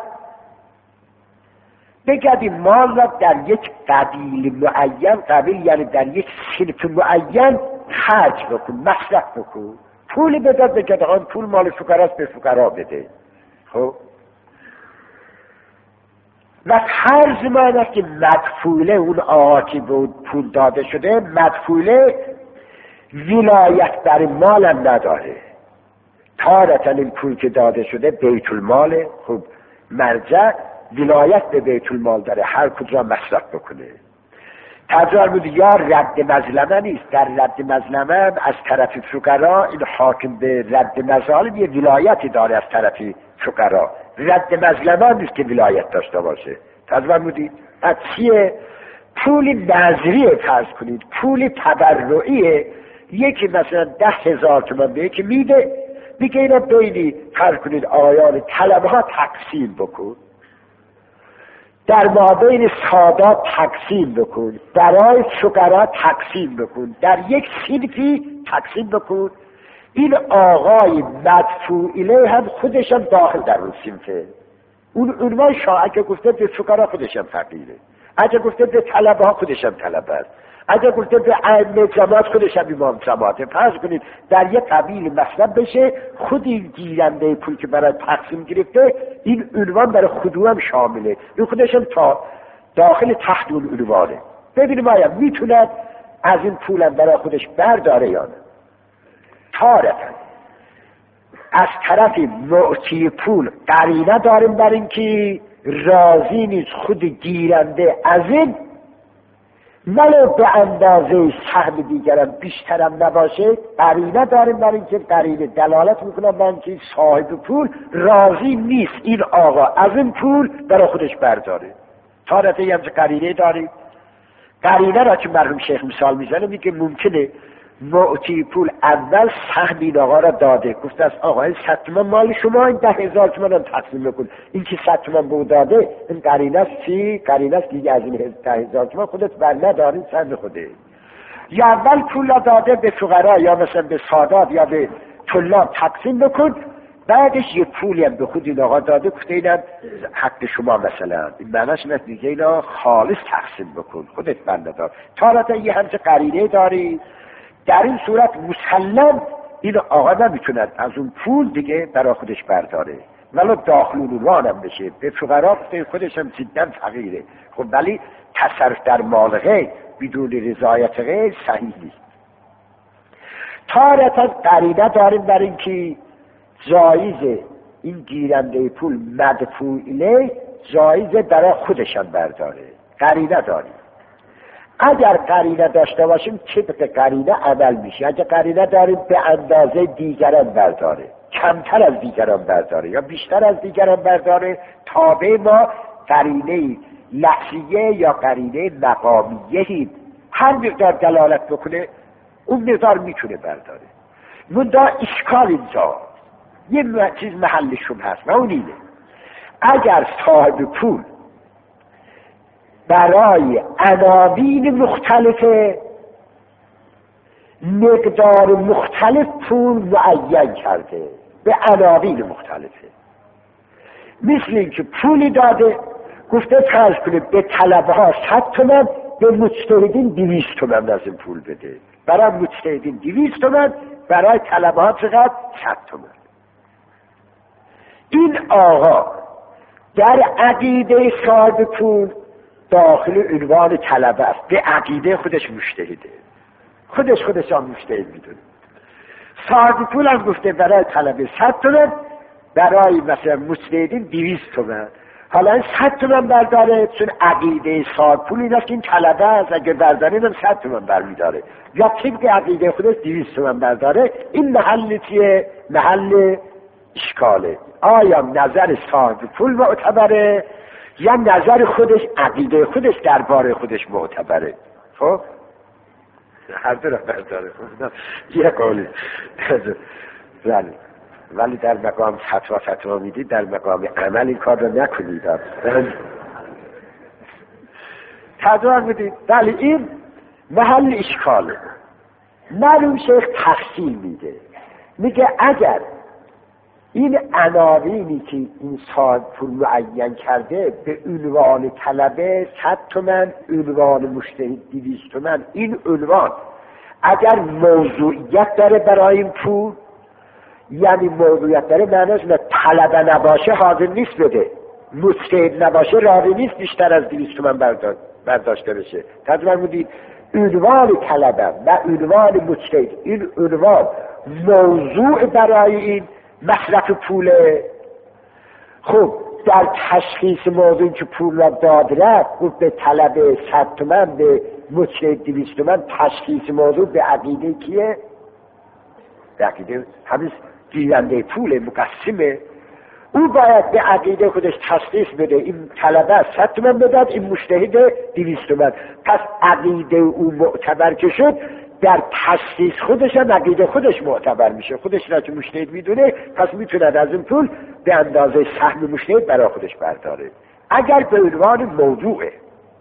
بگردی مال را در یک قبیل معین، قبیل یعنی در یک صنف معین خرج بکن، مصرف بکن، پولی بده، بگرد آن پول مال فقراست به فقرا بده. خب و فرض من است که مدفوله اون آقا که به اون پول داده شده، مدفوله ولایت بر مالم نداره، تارتا این پول که داده شده بیت الماله، خب مرجع ولایت به بیت المال داره هر کجا مصرف بکنه. تجار بود یا رد مظلمه نیست، در رد مظلمه از طرف فقرا این حاکم به رد مظالم یه ولایتی داره از طرف فقرا. رد مظلمه نیست که ولایت داشته باشه. تجار بودید از چیه؟ پول نظریه فرض کنید، پول تبرعیه، یکی مثلا 10,000 تومان به یکی میده، میگه اینا بینی فرض کنید آیان طلبه ها تقسیم بکن، در مابین سادات تقسیم بکن، برای فقرا تقسیم بکن، در یک صنفی تقسیم بکن. این آقای مدفوع الیه هم خودشم داخل در اون صنفه. اون عنوان شاه اگه گفته به فقرا خودشم فقیره، اگه گفته به طلبه ها خودشم طلبه است، اگه گفته به ائمه جماعت خودشم امام جماعته. فرض کنید در یک قبیل مصرف بشه، خود این گیرنده پول که برای تقسیم گرفته این عنوان برای خودو هم شامله، این خودشم تا داخل تحت اون عنوانه. ببینیم آیا میتونه از این پول هم برای خودش برداره یا نه. تارتا از طرف معطی پول قرینه داریم بر این که راضی نیست خود گیرنده از این ولو به اندازه سهم دیگرم بیشترم نباشه. قرینه داریم بر این که قرینه دلالت میکنم بر این که صاحب پول راضی نیست این آقا از این پول برای خودش برداره. تارتا یه همچه قرینه داریم. قرینه را که مرحوم شیخ مثال میزنه میگه ممکنه معطی پول اول سهم این آقا را داده، گفته از آقا این 100 تومان مال شما، این 10,000 تومان هم تقسیم بکن. این که 100 تومان به او داده این قرینه است چی؟ قرینه است دیگه از این 10,000 تومان خودت بر ندارین سهم خوده. یا اول پول را داده به فقرا یا مثلا به سادات یا به طلاب تقسیم بکن، بعدش یه پولی هم به خود این آقا داده گفته اینم حق شما مثلا، این معناش اینه دیگه اینا خالص تقسیم بکن خودت بر ندار. تارتا یه همچه قرینه داری. در این صورت مسلم این آقا نمیتوند از اون پول دیگه برای خودش برداره ولو داخل عنوان هم بشه، به فقرا خودش هم جدا فقیره. خب ولی تصرف در مال غیر بدون رضایت غیر صحیح نیست. تارتا قرینه داریم بر این که جایزه این گیرنده پول مدفوع الیه جایزه برای خودشم برداره. قرینه داریم. اگر قرینه داشته باشیم طبق قرینه عمل میشه. اگر قرینه داریم به اندازه دیگران برداره، کمتر از دیگران برداره یا بیشتر از دیگران برداره، تابع ما قرینه لفظیه یا قرینه مقامیه هر مقدار دلالت بکنه اون مقدار میتونه برداره. منتها اشکال اینجا یه چیز محل شبهه هست و اون اینه اگر صاحب پول برای عناوین مختلف مقدار مختلف پول معین کرده به عناوین مختلفه، مثل اینکه پولی داده گفته فرض کنید به طلبه ها 100 تومن، به مجتهدین 200 تومن از این پول بده. برای مجتهدین 200 تومن، برای طلبه ها چقدر؟ 100 تومن. این آقا در عقیده صاحب پول داخل عنوان طلبه است، به عقیده خودش مجتهده، خودش هم مجتهد میدونه. صاحب پول هم گفته برای طلبه 100 تومن، برای مثلا مجتهدین 200 تومن. حالا این 100 تومن برداره چون عقیده صاحب پول این است که این طلبه است، اگر برداره اینم 100 تومن برمیداره، یا طبق عقیده خودش 200 تومن برداره. این محل چیه؟ محل اشکاله. آیا نظر صاحب پول معتبره یا نظر خودش، عقیده خودش درباره خودش معتبره؟ خب هر دو را برداره. یه قولی ولی در مقام فتوا میدید، در مقام عمل این کار رو نکنید. تدوار میدید. ولی این محل اشکاله. معلوم شیخ تفصیل میده، میگه اگر این عناوینی که این صاحب پول معین کرده به عنوان طلبه 100 تومن، عنوان مشتری 200 تومن، این عنوان اگر موضوعیت داره برای این پول، یعنی موضوعیت داره معنیش نه طلبه نباشه حاضر نیست بده، مجتهد نباشه راضی نیست بیشتر از 200 تومن برداشته بشه. تدبیر بودید عنوان طلبه و عنوان مجتهد، این عنوان موضوع برای این مصرف پوله. خب در تشخیص موضوع که پول را داد رفت گفت به طلب 100 تومن به مجتهد 200 تومن، تشخیص موضوع به عقیده کیه؟ به عقیده همین گیرنده پول مقسمه. او باید به عقیده خودش تشخیص بده این طلبه 100 تومن بداد، این مجتهد 200 تومن. پس عقیده او معتبر که شد، در تشخیص خودش هم عقیده خودش معتبر میشه. خودش را که مجتهد میدونه، پس میتونه از این پول به اندازه سهم مجتهد برای خودش برداره. اگر به عنوان موضوعه،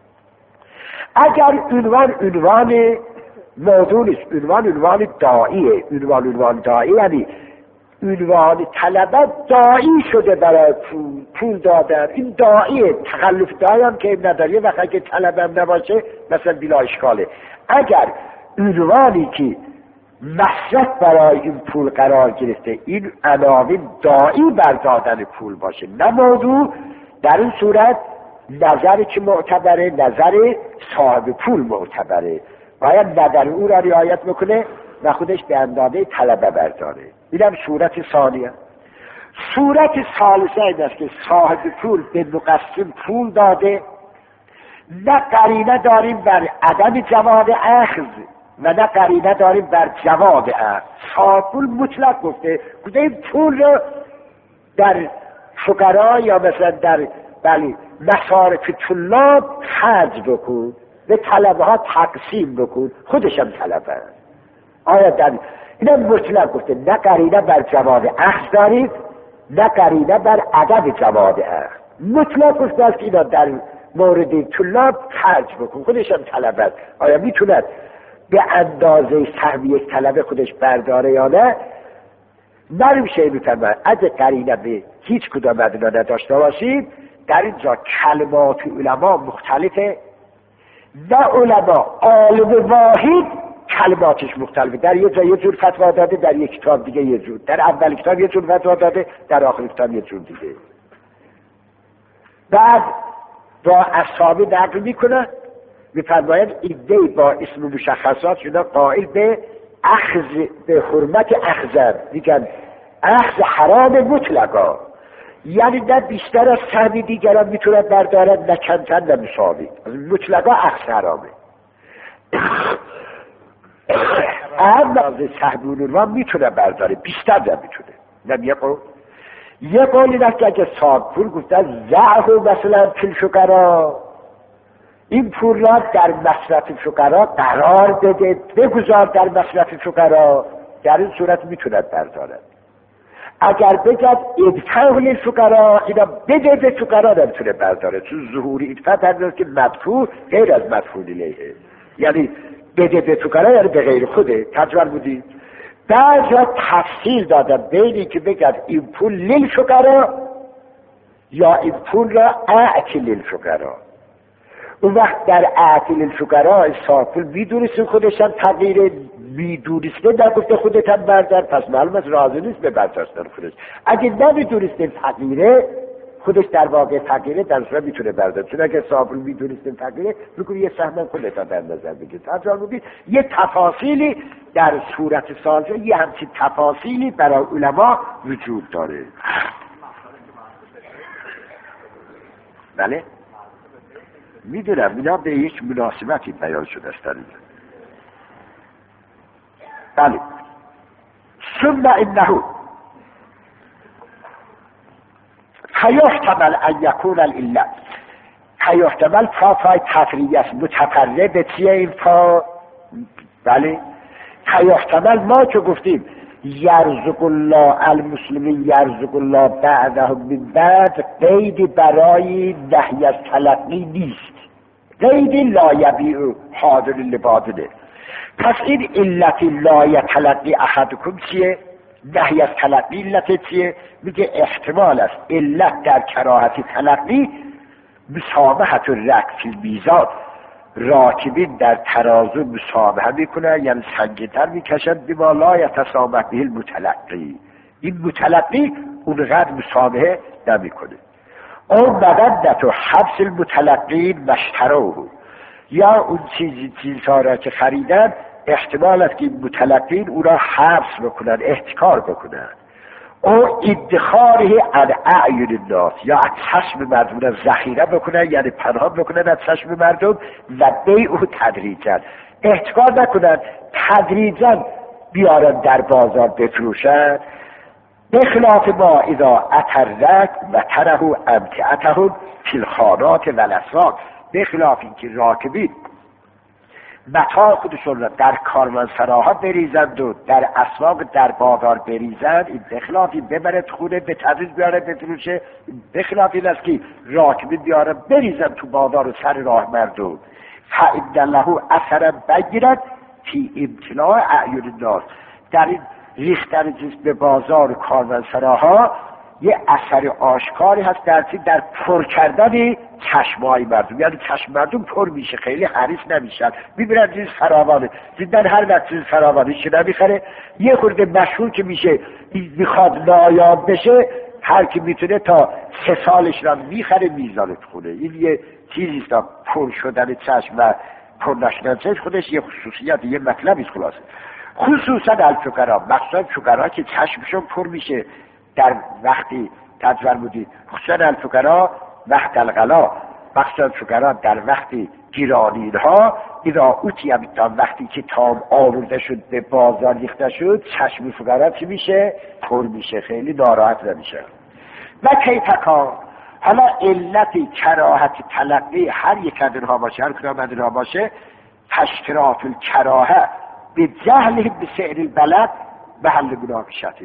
اگر عنوان موضوع نیست، عنوان داعیه. عنوان داعی یعنی عنوان طلبه داعی شده برای پول دادن. این داعیه. تخلف داعی هم که نداره. وقتی که طلبه هم نباشه مثلا بلا اشکاله. اگر عنوانی که مصرف برای این پول قرار گرفته این عناوین داعی بر دادن پول باشه نه موضوع، در این صورت نظری که معتبره نظر صاحب پول معتبره، باید نظر او را رعایت بکنه و خودش به اندازه طلبه برداره. اینم صورت ثانیه. صورت ثالثه این است که صاحب پول به مقسم پول داده، نه قرینه داریم بر عدم جواز اخذ و نه قرینه داریم بر جواز اخذ. صاحب پول مطلق گفته این پول رو در فقرا یا مثلا در مصارف طلاب خرج بکن، به طلبه ها تقسیم بکن، خودش هم طلبه. آیا در اینا مطلق گفته نه قرینه بر جواز اخذ دارید نه قرینه بر عدم جواز اخذ. مطلق گفته است که اینا در مورد طلاب خرج بکن، خودش هم طلبه. آیا میتوند به اندازه سهم یک طلبه خودش برداره یا نه؟ نمیشه. میفرماید اگه قرینه به هیچ کدام از اینا نداشته باشید، در اینجا کلمات علما مختلفه. نه علما عالم واحد کلماتش مختلفه. در یه جا یه جور فتوا داده، در یک کتاب دیگه یه جور، در اول کتاب یه جور فتوا داده، در آخر کتاب یه جور دیگه. بعد با اصحابی نقل میکنه، میفرماید ایده با اسم مشخصات شده قائل به اخذ، به حرمت اخذ، میگن اخذ حرام مطلقا، یعنی نه بیشتر از سهمی دیگران میتونه بردارد نه کمتر نه مساوی. مطلقا اخذ حرامه. اما سهمون رو میتونه برداره، بیشتر نمیتونه. نمیگه یه قولی است که اگه صاحب پول گفته زعه مثلا پول فقرا، این پول را در مصرف فقرا قرار بده، بگذار در مصرف فقرا، در این صورت میتونه بردارد. اگر بگد ادفع للفقرا، اینا بده به فقرا، نمیتونه برداره، چون ظهور ادفع در که مدفوع غیر از مدفوع الیه، یعنی بده به فقرا یعنی به غیر خوده. تجربه بودی بعضا تفصیل دادن بینی که بگد این پول للفقرا یا این پول را اعطی للفقرا. اون وقت در اعطی للفقرا صاحب پول میدونست خودش هم تغییر، میدونسته در گفته خودت هم بردار، پس معلوم است راضی نیست به برداشتن خودش. اگه نمیدونسته فقیره، خودش در واقع فقیره، در صورت میتونه بردار. چون اگه صاحب پول میدونسته فقیره، میگه یه سهم خودت هم در نظر بگیر. تجربه بودید یه تفاصیلی در صورت سالجه، یه همچین تفاصیلی برای علما وجود داره. بله میدونم اینا به یک مناسبتی بیان شده است. بله. ثم انه فیحتمل ان یکون العلت، فیحتمل فای تفریعی است، متفرع به چیه این فا؟ بله. فیحتمل ما که گفتیم یرزق الله المسلمین یرزق الله بعدهم من بعد، قیدی برای نهی از تلقی نیست، قیدی لا یبیع حاضر لبادله. پس این علت لا یتلقی احدکم چیه؟ نهی از تلقی علت چیه؟ میگه احتمال است علت در کراهت تلقی مسامحت و رکفی میزان، راکبین در ترازو مسامحه میکنن، یعنی سنگین‌تر میکشن بما لا یتسامح به المتلقی. این متلقی اونقدر مسامحه نمیکنه. اون مددت و حبس المتلقین مشتروه، یا اون چیزها را که خریدن احتمال است که متلقین او را حبس بکنن، احتکار بکنن. او ادخاره عن اعین الناس، یا از چشم مردم ذخیره بکنن، یعنی پنهان بکنن از چشم مردم، و بیع تدریجا، احتکار نکنن، تدریجا بیارن در بازار بفروشن. بخلاف ما اذا اترک و تره امتعتهم فی الخانات و الاسواق، بخلاف اینکه راکبین متاع خودشون را در کاروانسراها بریزند و در اسواق در بازار بریزند، این بخلاف این ببرد خونه به تدریج بیاره بفروشه، بخلاف این است که راکبین بیاره بریزند تو بازار و سر راه مردم. فإن له اثرا بینن فی امتلاء اعین الناس، در این ریختن چیز به بازار و کاروانسراها یه اثر آشکاری هست در پر کردن چشمای مردم، یعنی چشم مردم پر میشه، خیلی حریص نمیشن، میبینن چیز فراوانه، دیدن هر وقت چیز فراوانه چه نمیخره، یه خورده مشهور که میشه میخواد نایاب بشه، هر کی میتونه تا 3 سالش را میخره میزانه تو خونه. این یه چیزی است، پر شدن چشم و پر نشدن چشم خودش یه خصوصیت، یه مطلبی است خلاصه. خصوصا الفقرا، مخصوصا فقرا که چشمشون پر میشه در وقتی تجور بودید، خصوصا الفقرا وقت الغلا، مخصوصا فقرا در وقتی گیرانین ها، اذا اوتی امیتان، وقتی که تام آورده شد به بازار ریخته شد، چشم فقرا چی میشه؟ پر میشه، خیلی ناراحت نمیشه. و کیفکا، حالا علت کراهت تلقی هر یک از اینها باشه، هر کدام از اینها باشه، تشکرات الکراهه به جهل به سعر البلد محل مناقشته.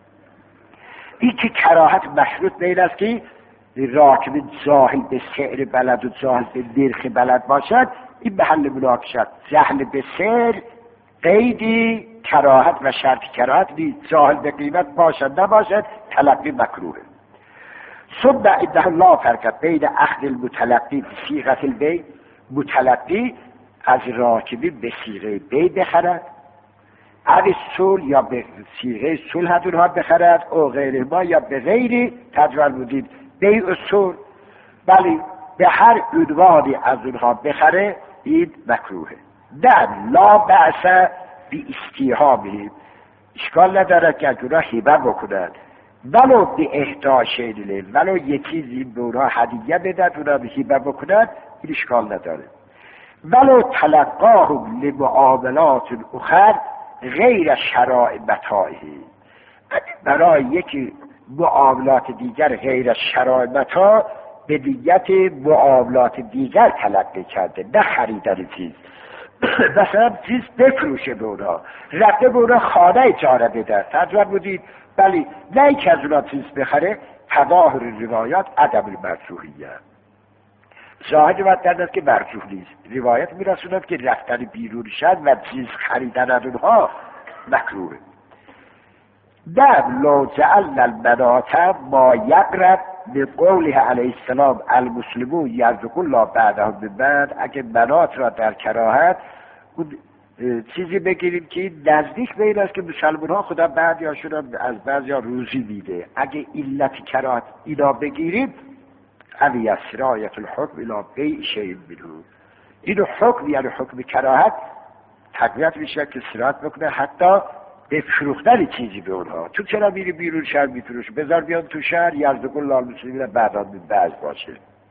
این که کراهت مشروط به این است که راکب جاهل به سعر بلد و جاهل به نرخ بلد باشد، این محل مناقشت. جهل به سعر قیدی کراهت و شرط کراهت نیست، جاهل به قیمت باشد نباشد تلقی مکروهه. ثم انه لا فرق بین اخذ المتلقی بصیغه البیع، متلقی از راکبی به صیغه بیع بخرد، از صلح یا به صیغه صلح اونها بخرد، او غیر ما یا به غیری تجوال بودید بیع و صلح، ولی به هر عنوانی از اونها بخره این مکروهه. نه لا بأس بی استیهامهم، اشکال نداره که از اونها هبه بکنند، ولو به اهدای لیل، ولو یه چیزی به اونها هدیه بدن اونها هبه بکنند، این اشکال نداره. ولو تلقاهم لمعاملات اخر غیر شرائع متاعه، برای یکی معاملات دیگر غیر شرائع متاع به نیت معاملات دیگر تلقی کرده، نه خریدن چیز. مثلا چیز بفروشه به اونا، رفته به اونا خانه اجاره بده، تجربه بودید، ولی نه که از اونا چیز بخره، تظاهر روایات عدم المرجوحیه. ظاهر روایت است که مرجوح نیست، روایت میرسوند که رفتن بیرون شد و چیز خریدن از اونها مکروهه. نه لو جعلنا المناط ما یقرب به قوله علیه السلام المسلمون یرزق الله بعدهم من بعد، اگه مناط را در کراهت چیزی بگیریم که نزدیک به این است که مسلمان ها خدا بعد شدن از بعضی ها روزی میده، اگه علت کراهت اینا بگیریم، اوی سرایت الحکم الى بیع شیء منه، اینو حکم یعنی حکم کراهت تقویت میشه که سرایت بکنه حتی به فروختن چیزی به اونها. تو چرا میری بیرون شهر میفروش، بذار بیان تو شهر، یرزق الله المسلمین بعدا من بعد باشه.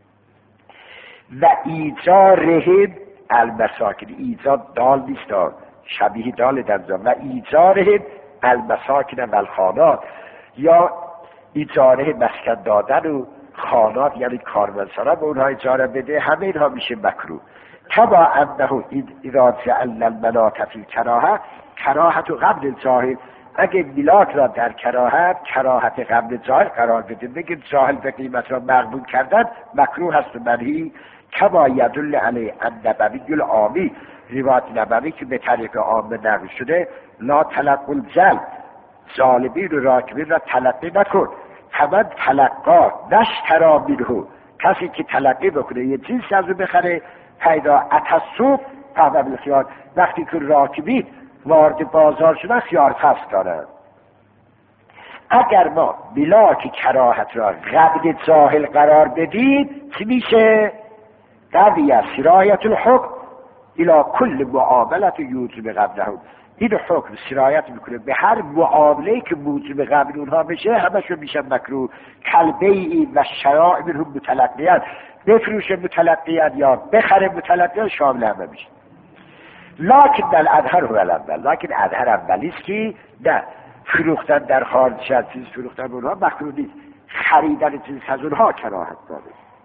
و ایجارهم المساکن، ایجار دال نیست، شبیه دال دنجا، و ایجارهم المساکن و الخانات، یا ایجاره مسکن دادن و خانات یعنی کاروانسرا به اونها اجاره بده، همه اینها میشه مکروه. کما انه اذا جعلنا المناط فی کراهه، کراهت و قبل الجاهل، اگه ملاک را در کراهت قبل جاهل قرار بده، بگید جاهل به قیمت را مقبول کردن مکروه هست و منهی. کما یدل علی النبوی العامی، روایت نبوی که به طریق عام نقل شده، لا تلقوا الجل، ظالمین و راکبین را تلقی نکن، فمن تلقا نشترا منه، کسی که تلقی بکنه یه چیز از او بخره، پیدا اتسوق فهم بالخیار، وقتی که راکبین وارد بازار شدن خیار فصل دارن. اگر ما ملاک کراهت را قبل جاهل قرار بدید چی میشه؟ قویه سرایت الحکم الى کل معاملت یوجب قبلهم، این حکم سرایت میکنه به هر معامله‌ای که موجب قبل اونها بشه همشون میشن مکروه. کالبیع و شراع منهم متلقیان، بفروشه متلقیان یا بخره متلقیان شامل همه میشه. لکن در اظهر هو الاول، لکن اظهر اولیست که نه فروختن در خارج از چیز فروختن اونها مکروه نیست، خریدن چیز از اونها کراهت داره.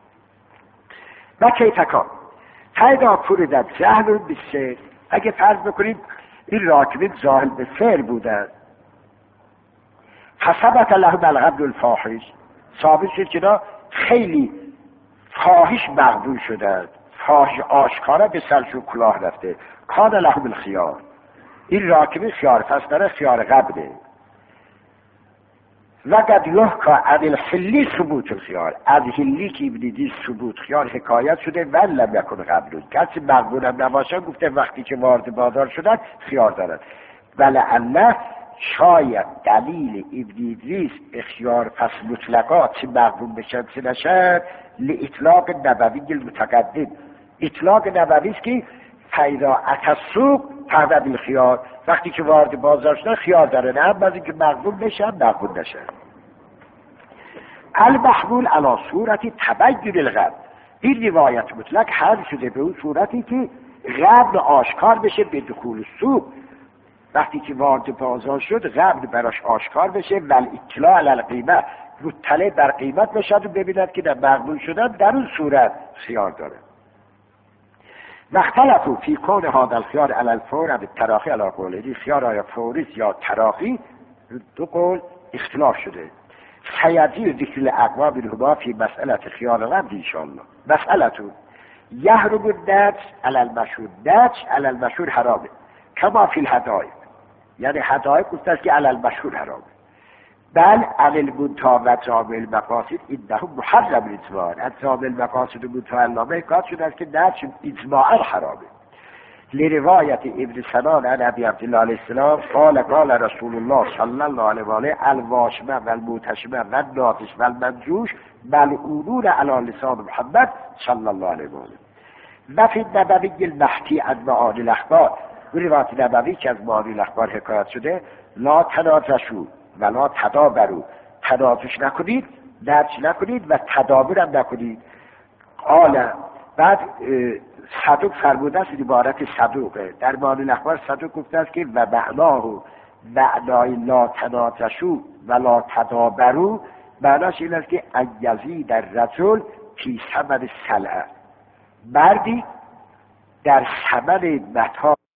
و کیفکان پیدا پوردن جهل بیسه، اگه فرض بکنید این راکبین ظاهر به فعل بودن، فثبت لهم القبل الفاحش، ثابت شد که اینا خیلی فاحش مقبول شدن، فاحش آشکارا به سرشون کلاه رفته، کان لهم الخیار، این راکبین خیار پس داره خیار قبله. وقد یحکا عن الحلی ثبوت الخیار، از حلی که ابن ثبوت خیار حکایت شده ولم یکن قبل، کسی مقبول هم نباشه گفته وقتی که وارد بازار شدن خیار دارن. ولعله شاید دلیل ابن ادریس اخیار پس مطلقات چه مقبول بشن چه نشن لاطلاق نبوی المتقدم، اطلاق نبوی است که فیدا اتسوق فهد الخیار، وقتی که وارد بازار شدن خیار داره، نه هم از اینکه مقبول بشن مقبول نشن. المحمول علی صورت تبین الغبن، این روایت مطلق حمل شده به اون صورتی که غبن آشکار بشه به دخول سوق، وقتی که وارد بازار شد غبن براش آشکار بشه و اطلاع علی القیمه، مطلع بر قیمت بشد و ببیند که در مقبول شدن در اون صورت خیار داره. مختلفو فی کون هذا الخيار علی الفور بالتراخی علی قوله، خیار آیا فوری یا تراخی، دو قول اختلاف شده. سیدی ذکر الاقوام منهما فی مسئله خیار غبن انشاءالله. مسئلتو یحرم النجس علی المشهور، نجس علی المشهور حرامه کما فی الهدایق، یعنی هدایق گفته است که علی المشهور حرامه، بل علی المنتهی و جامع المقاصد انه محرم اجماعا، از جامع المقاصد و منتهی علامه حکایت شده است که نجس اجماعا حرامه. لروایت ابن سنان عن ابی عبدالله علیه السلام قال رسول الله صلی الله علیه و آله الواشمه و الموتشمه و الناطش و المنجوش ملعونون علی لسان محمد صلی الله علیه و آله. و فی النبوی المحکی عن معانی الاخبار، روایت نبوی که از معانی الاخبار حکایت شده، لا تناجشوا ولا تدابروا، تناجش نکنید، نجس نکنید و تدابر هم نکنید. قال بعد صدوق فرموده است، عبارت صدوقه در معانی الاخبار، صدوق گفته است که و معناه معنای لا تناجشوا ولا تدابروا، معناش این است که یزید الرجل فی ثمن السلعه، مردی در ثمن متاع